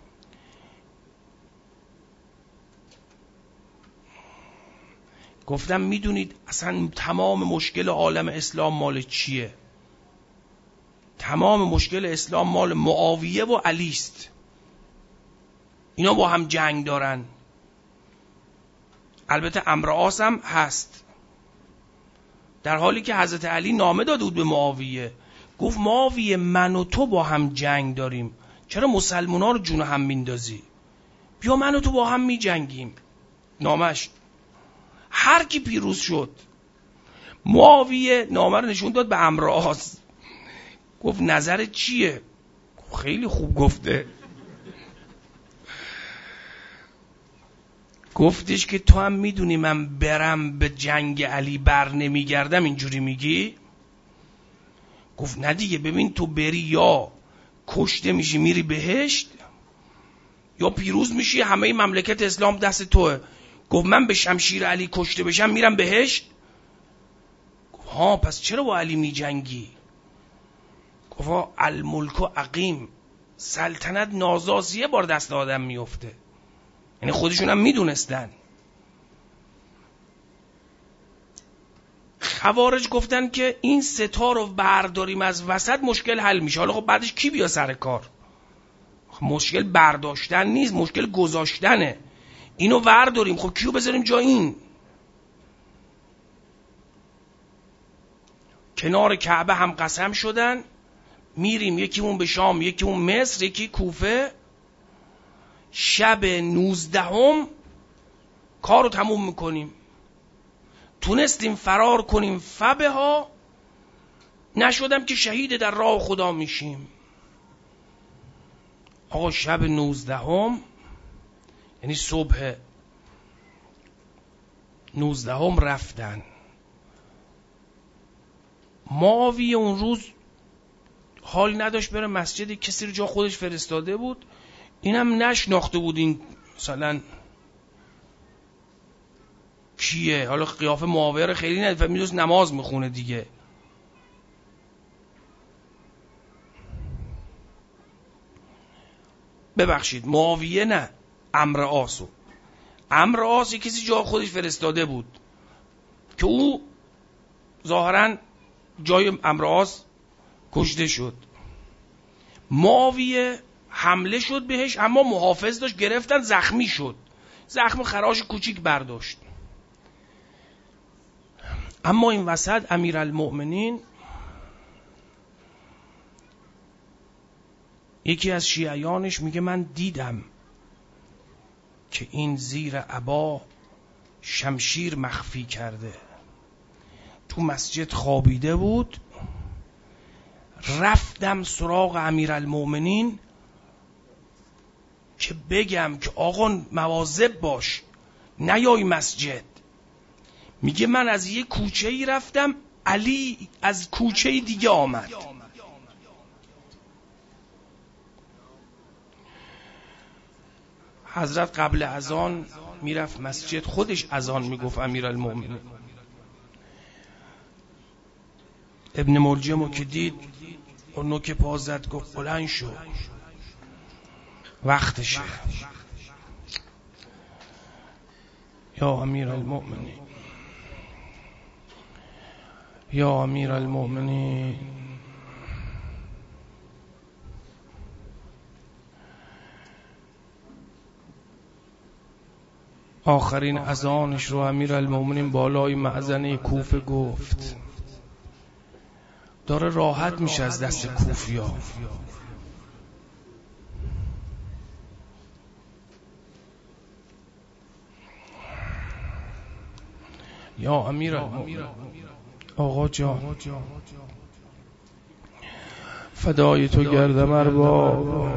گفتم میدونید اصلا تمام مشکل عالم اسلام مال چیه؟ تمام مشکل اسلام مال معاویه و علی است. اینا با هم جنگ دارن. البته عمرو عاص هم هست، در حالی که حضرت علی نامه داده بود به معاویه، گفت معاویه من و تو با هم جنگ داریم، چرا مسلمونا رو جون هم میندازی؟ بیا من و تو با هم می جنگیم. نامش هر کی پیروز شد، معاویه نامه رو نشون داد به عمرو عاص. گفت نظر چیه؟ خیلی خوب گفته. گفتش که تو هم میدونی من برم به جنگ علی بر نمیگردم اینجوری میگی؟ گفت نه دیگه، ببین تو بری یا کشته میشی میری بهشت یا پیروز میشی همه مملکت اسلام دست توه. گفت من به شمشیر علی کشته بشم میرم بهشت؟ گفت ها پس چرا با علی میجنگی؟ گفت الملک و عقیم، سلطنت نازازیه بار دست آدم میفته. یعنی خودشون هم میدونستن. خوارج گفتن که این ستا رو برداریم از وسط مشکل حل میشه. حالا خب بعدش کی بیا سر کار؟ مشکل برداشتن نیست، مشکل گذاشتنه. اینو برداریم، خب کیو بذاریم جا این؟ کنار کعبه هم قسم شدن میریم، یکیمون به شام، یکیمون مصر، یکی کوفه. شب نوزدهم کارو تموم میکنیم. تونستیم فرار کنیم فبه ها، نشدم که شهید در راه خدا میشیم. آقا شب نوزدهم یعنی صبح نوزدهم رفتن. معاویه اون روز حال نداشت بره مسجد، کسی رو جا خودش فرستاده بود. اینم نشناخته بود این مثلا کیه. حالا قیافه معاویه رو خیلی ندید و میدونست نماز میخونه دیگه. ببخشید معاویه نه، عمرو عاصو. عمرو عاص کسی جا خودش فرستاده بود که او ظاهرا جای عمرو عاص کشته شد. معاویه حمله شد بهش، اما محافظ داشت، گرفتن، زخمی شد، زخم خراش کوچیک برداشت. اما این وسط امیرالمؤمنین یکی از شیعیانش میگه من دیدم که این زیر عبا شمشیر مخفی کرده، تو مسجد خوابیده بود، رفتم سراغ امیرالمؤمنین که بگم که آقا مواظب باش نیای مسجد. میگه من از یه کوچه ای رفتم، علی از کوچه دیگه آمد. حضرت قبل اذان میرفت مسجد، خودش اذان میگفت امیرالمؤمنین. ابن ملجمو که دید اون نوک پا زد، گفت بلند شو وقتشه. یا امیرالمؤمنین، یا امیرالمؤمنین، آخرین اذانش رو امیرالمؤمنین بالای مأذنه کوفه گفت. داره راحت میشه از دست کوفیا. یا امیرالمؤمنین، آقا جان فدای تو گردم ارباب.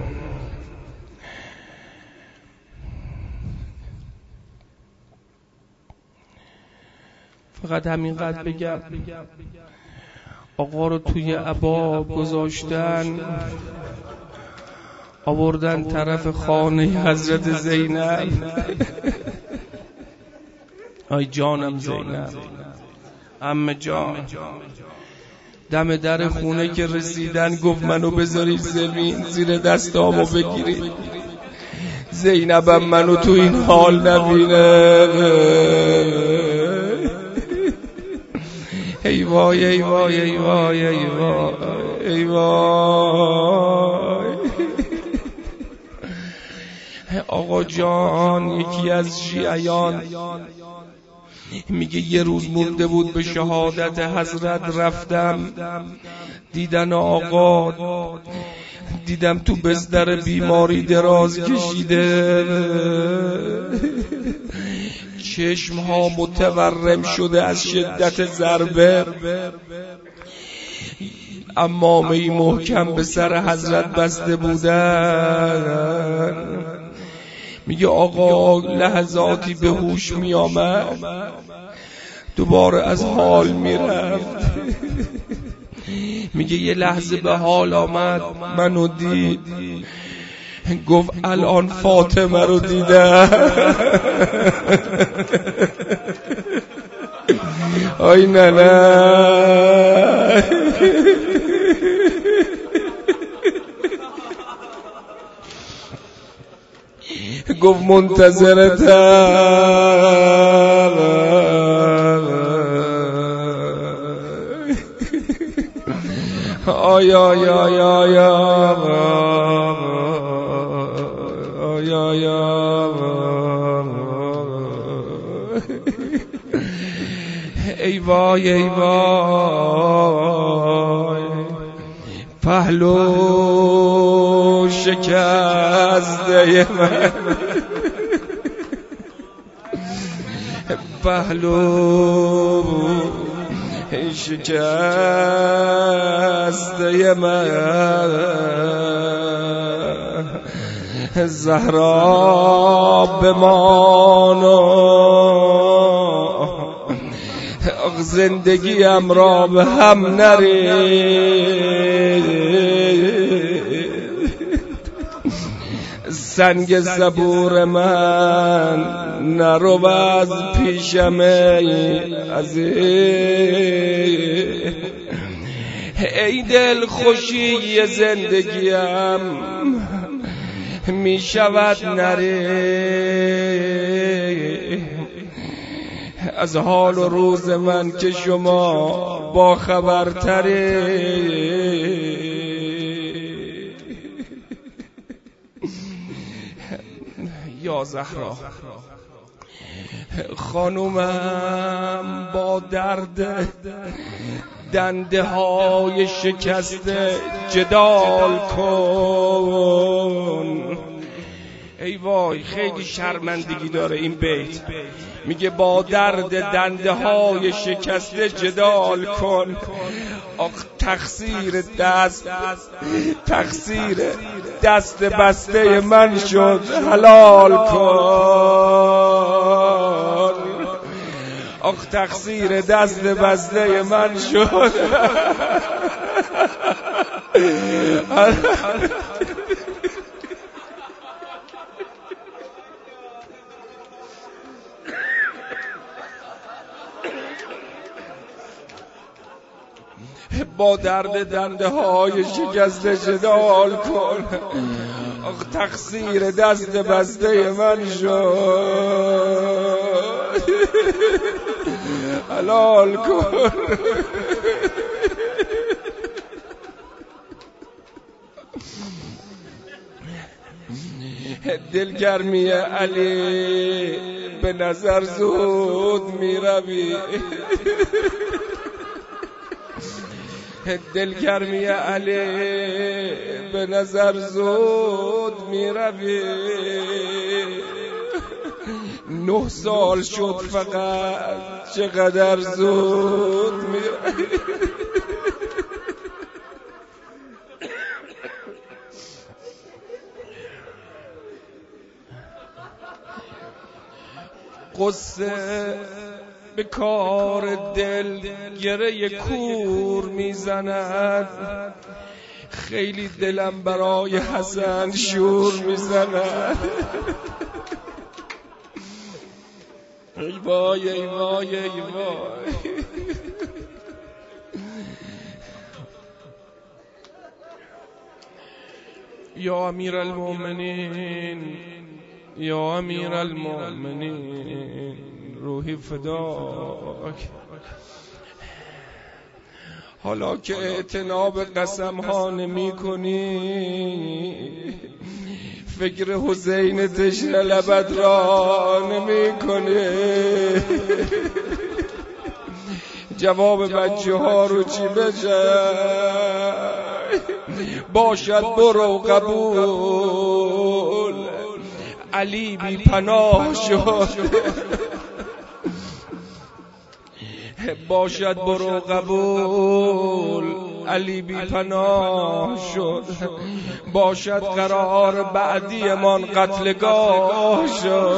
فقط همینقدر بگم، آقا رو توی عبا گذاشتن، آوردن طرف خانه حضرت زینب. آی جانم زینب، عمه جان. دم در خونه که رسیدن گفت منو بذارید زمین، زیر دستامو بگیرید، زینبم منو تو این حال نبینه. ای وای ای وای ای وای ای وای ای وای. آقا جان یکی از شیعیان میگه یه روز مونده بود به شهادت حضرت، رفتم دیدن آقا، دیدم تو بستر بیماری دراز کشیده، چشم ها متورم شده از شدت ضربه، عمامه‌ای محکم به سر حضرت بسته بودن. میگه آقا لحظاتی به هوش می آمد، دوباره از حال میرفت. میگه یه لحظه به حال آمد، منو دید، گفت الان فاطمه رو دیدم. آی نه نه، گفت منتظرتم. آی آی آی آی آی آی ای وای ای وای، پهلو شکسته من، پهلو شکسته من، زهرا بمانا زندگیم را به هم نری، سنگ صبور من نرو از پیشم عزیز، ای دل خوشی زندگیم می شود نری، از حال و روز من که شما با خبرتری. یا زهرا خانومم با درد دنده های شکسته جدال کن. ای وای خیلی شرمندگی داره این بیت. میگه با درد دنده های شکسته جدال کن. آخ تقصیر دست تقصیر دست بسته من شد، حلال کن. آخ تقصیر دست بسته من شد. با درد دنده های شکسته جدال کن. آخ تقصیر دست بسته من شد، حلال کن. دلگرمی علی به نظر زود می روی، دلگرمی علی به نظر زود می روی. نه سال شد فقط چقدر زود می روی. قصه به کار دل گره کور میزند، خیلی دلم برای حسن شور میزند. ای وای ای وای ای وای. یا امیر المؤمنین یا امیر المؤمنین روحی فداک. حالا که اعتناب قسم ها نمی کنی، فکر حسین تشنه لبت را نمی کنی، جواب بچه ها رو چی بشه؟ باشد برو قبول، علی بی پناه شد. باشد برو قبول، علی بی پناه شد، باشد قرار بعدی من قتلگاه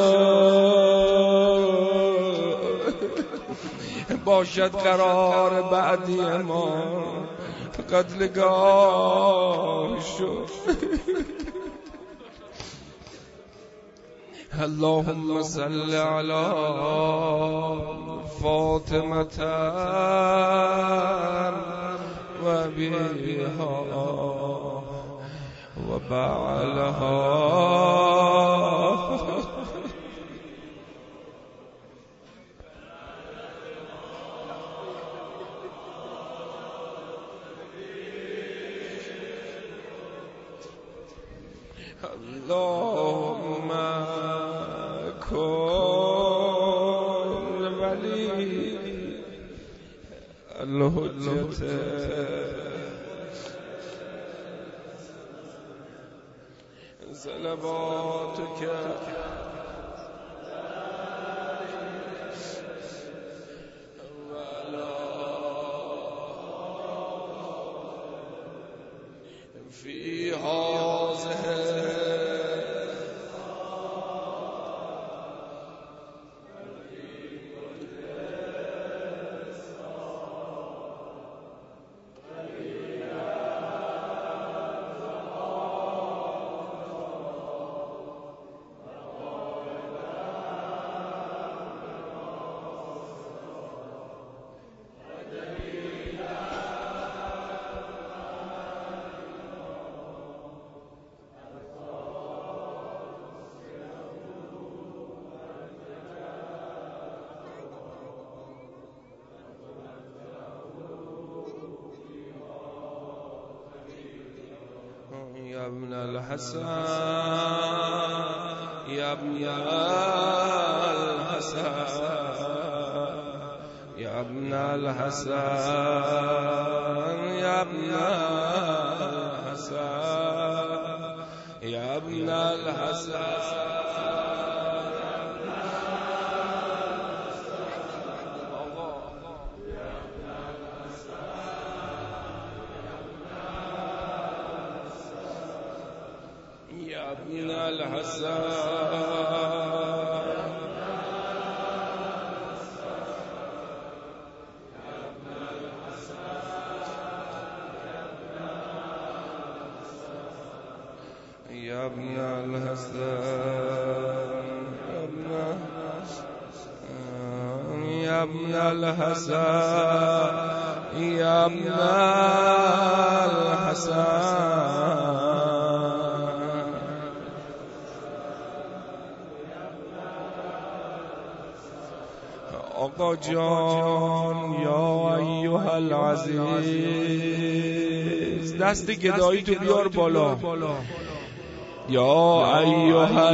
شد، باشد قرار بعدی من قتلگاه شد. اللهم صل على فاطمة و بیها و بعلها اللهم کن ولی الحجت صلواتک فی هذه يا ابن الحسن يا ابن الحسن يا ابن الحسن يا ابن الحسن يا ابن الحسن يا ابن الحسن يا ابن الحسن يا ابن الحسن يا ابن الحسن آقا جان یا ایها العزیز، دست گدایی تو بیار بالا. یا ایها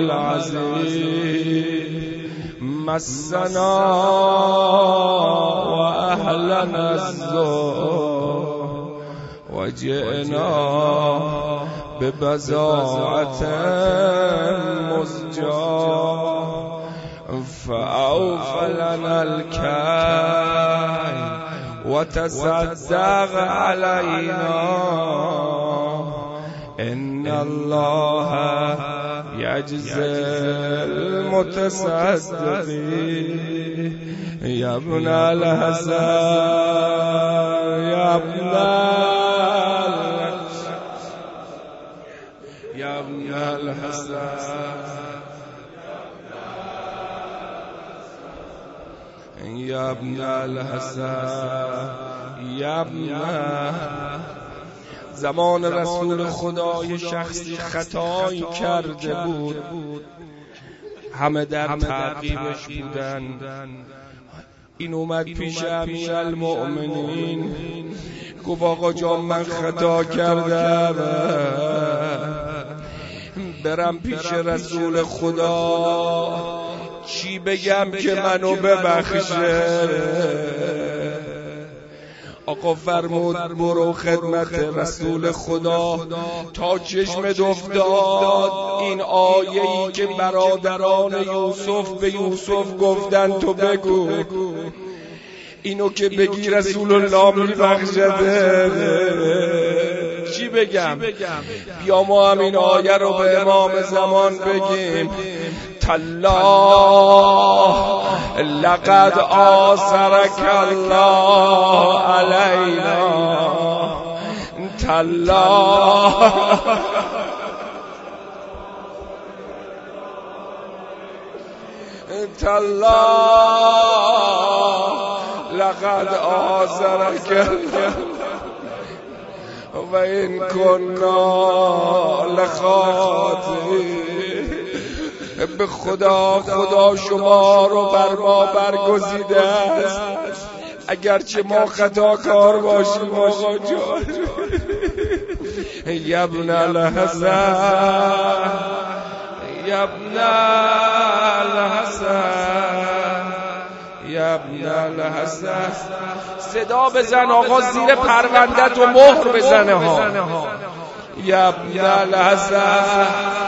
العزیز مسنا و اهلنا الزهر و جئنا ببضاعة مزجاة فأوف لنا الكيل وتصدق علينا إن الله يجزي المتصدقين. يا ابن الحسن يا ابن الحسن يا ابن الحسن يا ابن الحسن يا ابن. زمان رسول خدای شخصی خطایی کرده بود، همه در تعقیبش بودن. این اومد پیش امیرالمؤمنین گفت آقا جان من خطا کردم، برم پیش رسول خدا چی بگم که منو ببخشه؟ آقا فرمود برو خدمت رسول خدا تا چشمت افتاد این آیه‌ای که برادران یوسف به یوسف گفتن تو بگو. اینو که بگی رسول الله میبخشده. چی بگم؟ بیا ما همین آیه رو به امام زمان بگیم. تالله لقد آثرک الله علینا. تالله تالله لقد آثرک الله و این کنا لخاطئین. به خدا خدا شما رو بر ما برگزیده است، اگرچه ما خطاکار باشیم. آقا جان یبن الحسن یبن الحسن یبن الحسن. صدا بزن آقا، زیر پروندت و مهر بزنه ها. یبن الحسن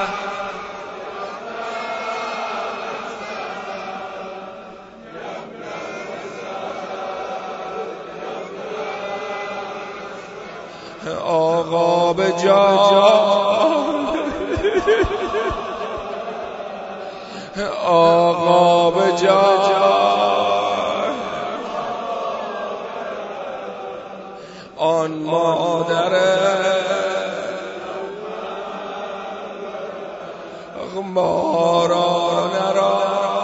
آقا به جان آقا به جان آن مادر ما را نرا.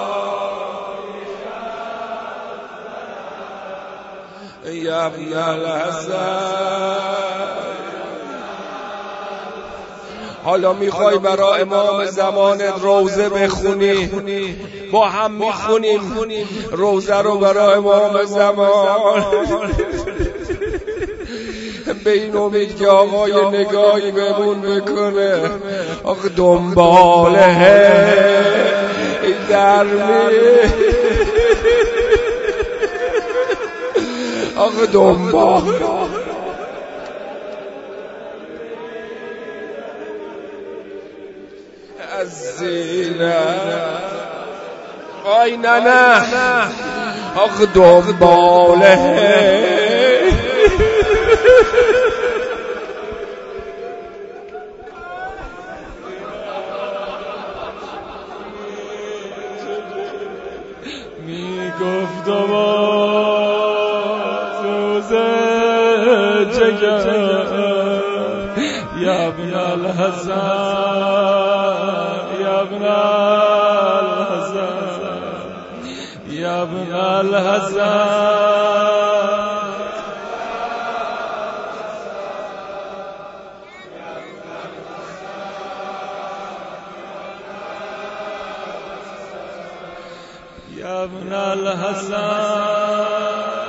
یبن الحسن. حالا میخوای برای امام زمانت روزه بخونی، با هم میخونیم روزه رو برای امام زمان. به این امید که آقای نگاهی بهمون بکنه. آخ دنباله در می آخ دنباله از زینه. آی نه نه آخ دنباله میگفت و روزه جگر یبن الحسن یبن الحسن یبن الحسن. یبن الحسن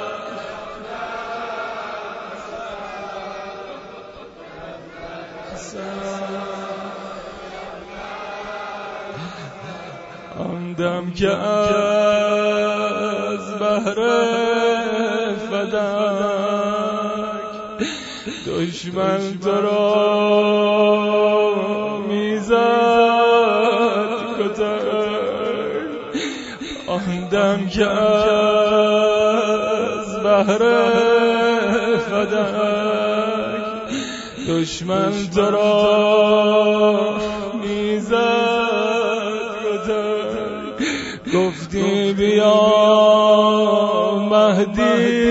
آن دم که از بحر فدک دشمن تو را میزد کتک. آن دم که از بحر فدک دشمن تو را میزد کتک. گفتی بیا مهدی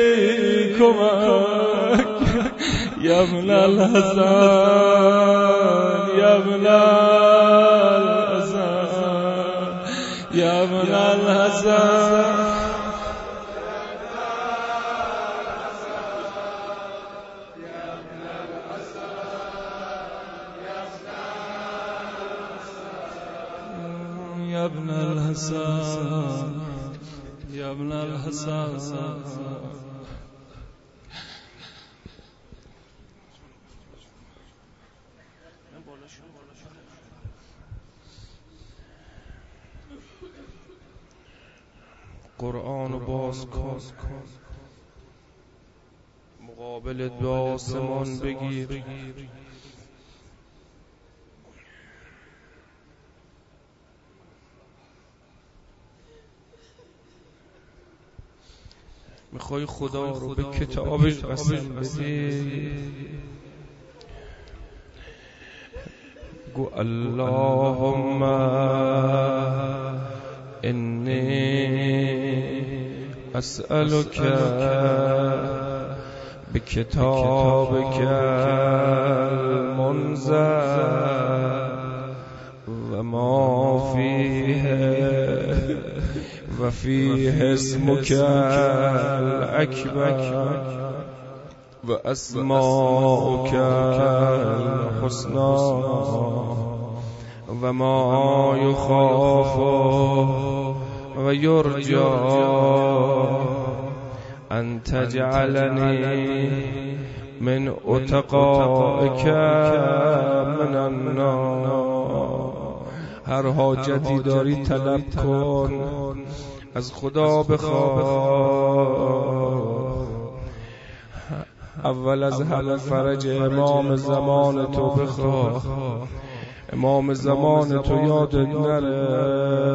کمک یبن الحسن یبن الحسن یبن الحسن. یبن الحسن یبن الحسن. قرآن و باز کن، مقابلت به آسمان بگیر. میخوای خدا رو به کتابش قسم بدی، گو اللهم انی اسألک بکتابک المنزل و ما فیه و فیه اسمک الاکبر و اسماؤک الحسنی و ما یخاف و یرجى ان تجعلنی من اتقائک من النار. هر حاجتی داری طلب کن، از خدا بخواه. اول از همه فرج امام زمان تو بخواه. امام زمان تو یاد نره،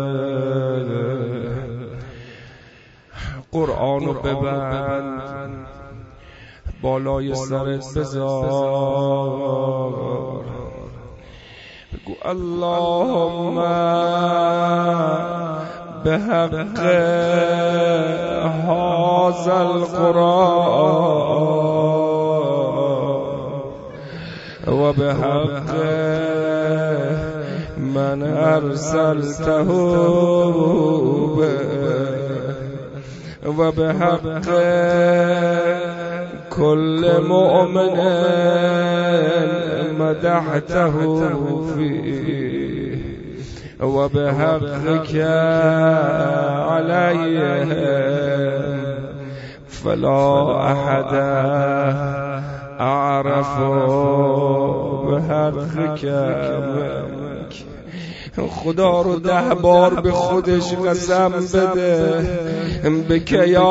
قرآنو ببند بالای سرت بذار، بگو اللهم به حق هذا القرآن و به حق من ارسلته و به حق كل مؤمن مدحته فيه و به حقك عليهم فلا احد اعرف بحقك منك. خدا رو ده بار به خودش قسم بده، بکه یا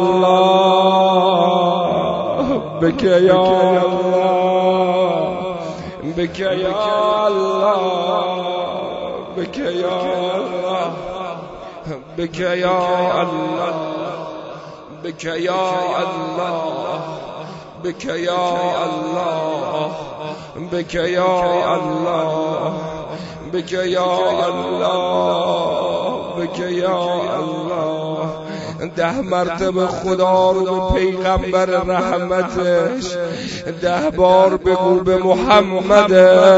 الله، بکه یا الله، بکه یا الله، بکه یا الله، بکه یا الله، بکه یا الله، بکه یا الله، بکه یا الله، بکه یا الله، بکه یا الله. ده مرتبه خدا رو به پیغمبر رحمتش، ده بار بگو به محمد.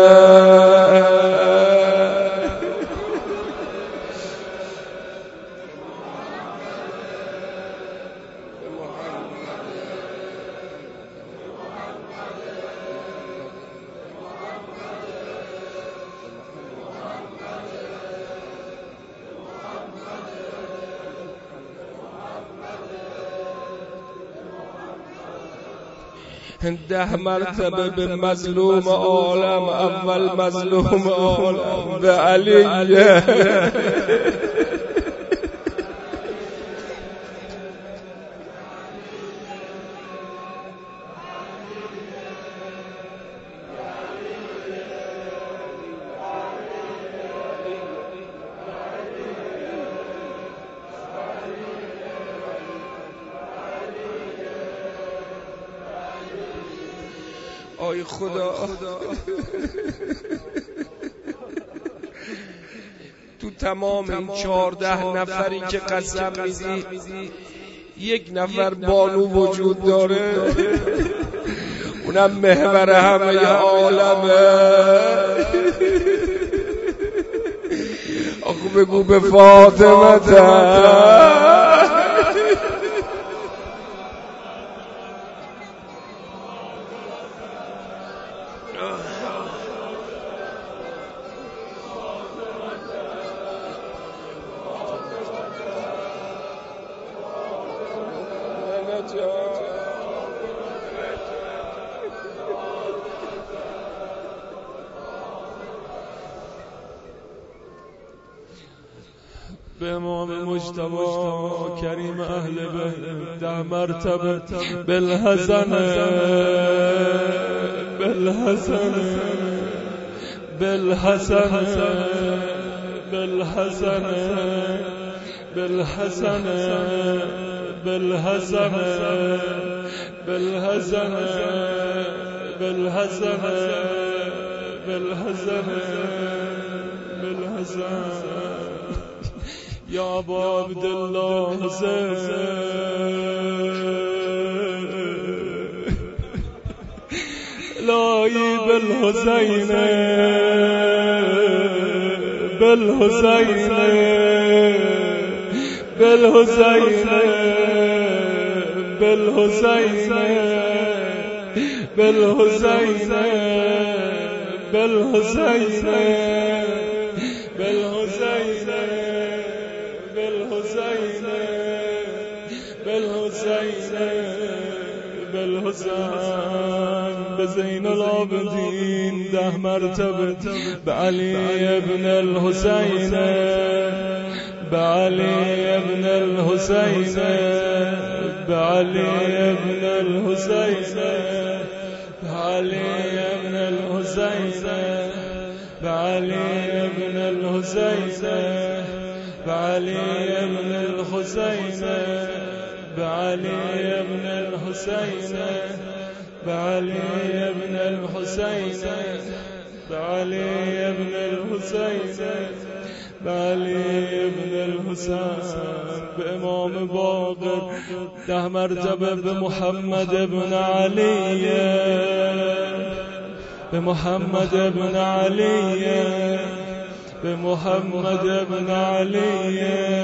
ده مرتبه به مظلوم عالم، اول مظلوم عالم به علی. آی خدا، تو تمام این چهارده نفری که قسم میدی یک نفر بانو وجود داره، اونم محور همه عالمه. آخو بگو به فاطمه به امام مجتبی کریم اهل بیت ده مرتبه بالحسن بالحسن بالحسن بالحسن بالحسن بالحسن بالحسن بالحسن بالحسن بالحسن يا ابا عبد الله لاي بالحسين بالحسين بالحسين بالحسين بالحسين بالحسين بالحسين بالحسين بالحسين بالحسين بزين العابدين ده مرتبة بعلي ابن الحسين بعلي ابن الحسين بعلي ابن الحسين بعلي ابن الحسين بعلي ابن الحسين بعلي ابن الحسين بعلي ابن الحسين بعلي ابن الحسين بعلي ابن الحسين بعلي ابن الحسين بإمام باقر ده مرتبة بمحمد ابن علي بمحمد ابن علي بمحمد ابن علي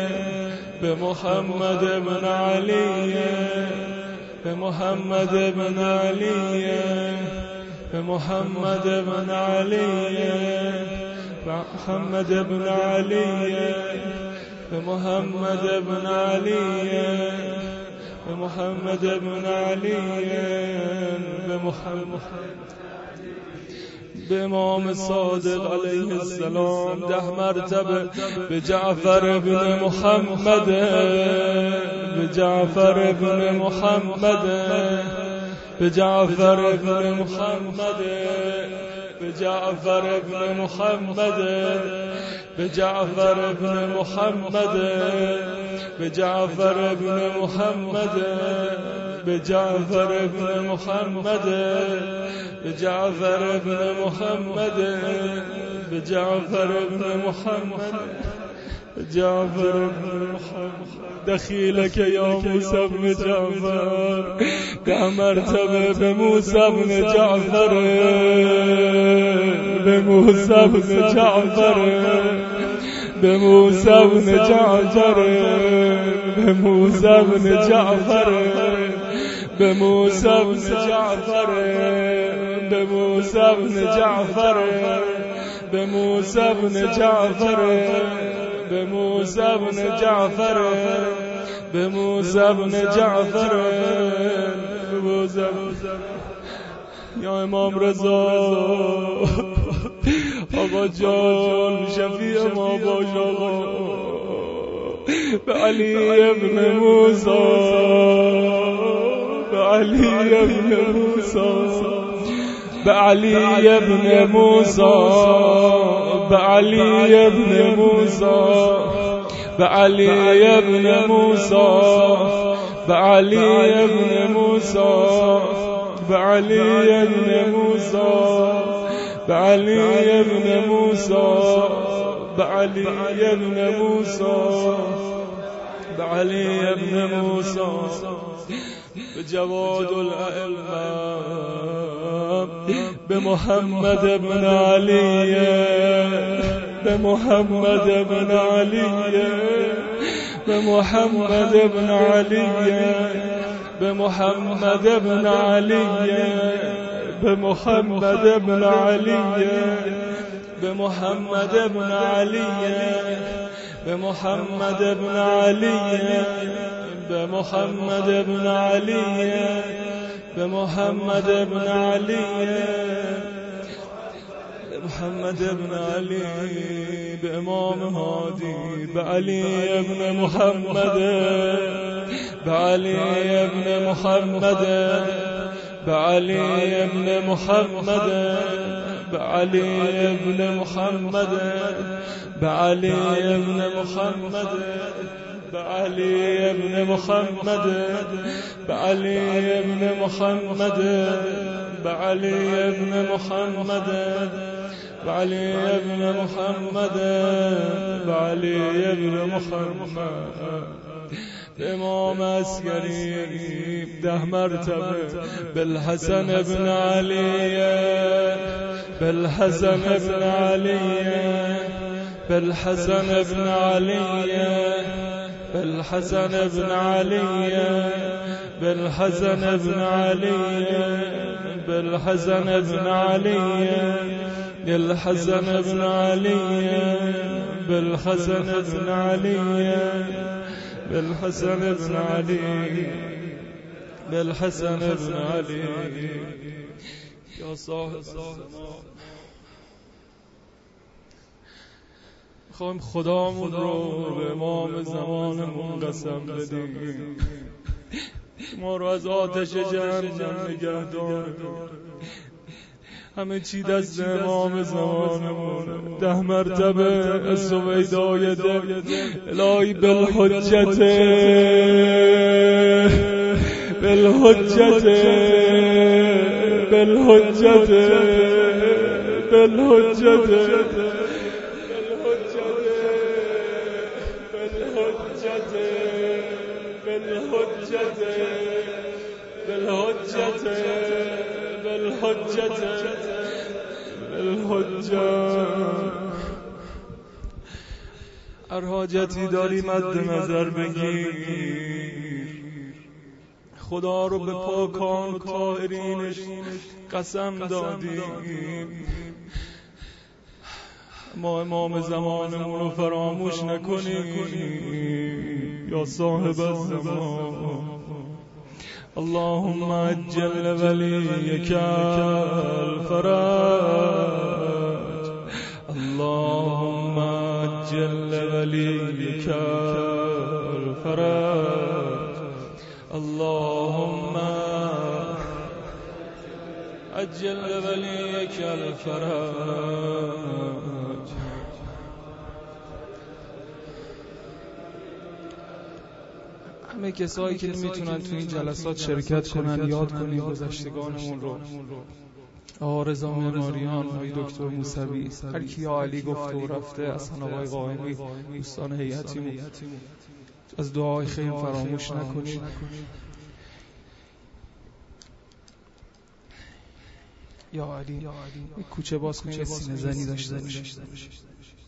بمحمد ابن علي بمحمد ابن علي بمحمد ابن علي محمد ابن علي بمحمد ابن علي بمحمد ابن علي بمحمد بإمام الصادق عليه السلام ده مرتبة بجعفر بن محمد بجعفر بن محمد بجعفر بن محمد بجعفر بن محمد بجعفر بن محمد بجعفر بن محمد بجعفر بن محمد بجعفر بن محمد بجعفر بن محمد جعفر بن محمد دخيلك يا موسى بن جعفر ده مرتبة بموسى بن جعفر بموسى بن جعفر بموسى بن جعفر بموسى بن جعفر بموسى بن جعفر بموسى بن جعفر بموسى بن جعفر بموسى بن جعفر بموسى بن جعفر بموسى يا امام رضا آقا جان شفیع ما باش آقا بعلی ابن موسى بعلی ابن موسى بعلی ابن موسى بعلی ابن موسى بعلی ابن موسى بعلی ابن موسى بعلی ابن موسى بعلی ابن موسى بعلی ابن موسى بعلی ابن موسى بجواد الأئمة بمحمد بن علي بمحمد بن علي بمحمد بن علي بمحمد بن علي بمحمد بن علي بمحمد بن علي بمحمد بن علي بمحمد بن علي بمحمد بن علي محمد بن علي بإمام هادي بعلي بن محمد بعلي بن محمد بعلي بن محمد بعلي بن محمد بعلي بن محمد به علی ابن محمد، به علی ابن محمد، به علی ابن محمد، به علی ابن محمد، به علی ابن محمد. امام عسکری ده مرتبه بالحسن ابن علی، بالحسن ابن علی، بالحسن ابن علی، بالحسن ابن علی، بالحسن ابن علی، بالحسن ابن علی، بالحسن ابن علی، بالحسن ابن علی، بالحسن ابن علي، بالحسن ابن علي. یا صاحب السماء، میخوایم خدامون رو به امام زمانمون قسم بدیم ما رو از آتش جهنم نگه دار. همه چی دست امام زمانمون. ده مرتبه السویدای دل الهی بالحجت، بالحجت، بالحجت، بالحجت، بالحجت، بالحجت، بالحجت، بالحجت. هر حاجتی داری مد نظر بگیر، خدا رو به پاکان و طاهرینش قسم دادیم. ما امام زمانمون رو فراموش نکنیم یا صاحب الزمان. اللهم عجل وليك الفرج، اللهم عجل وليك الفرج، اللهم عجل وليك الفرج. همه کسایی که نمیتونن تو این جلسات شرکت کنن یاد کنیم گذشتگانمون رو. آقا رضا معماریان، آقای دکتر موسوی، هر کی یا علی گفته و رفته، اصلا آقای قائمی، دوستان هیئتیمون، از دعای خیر فراموش نکنید. یا علی کوچه باز کنید، سینه زنی داشته باشه.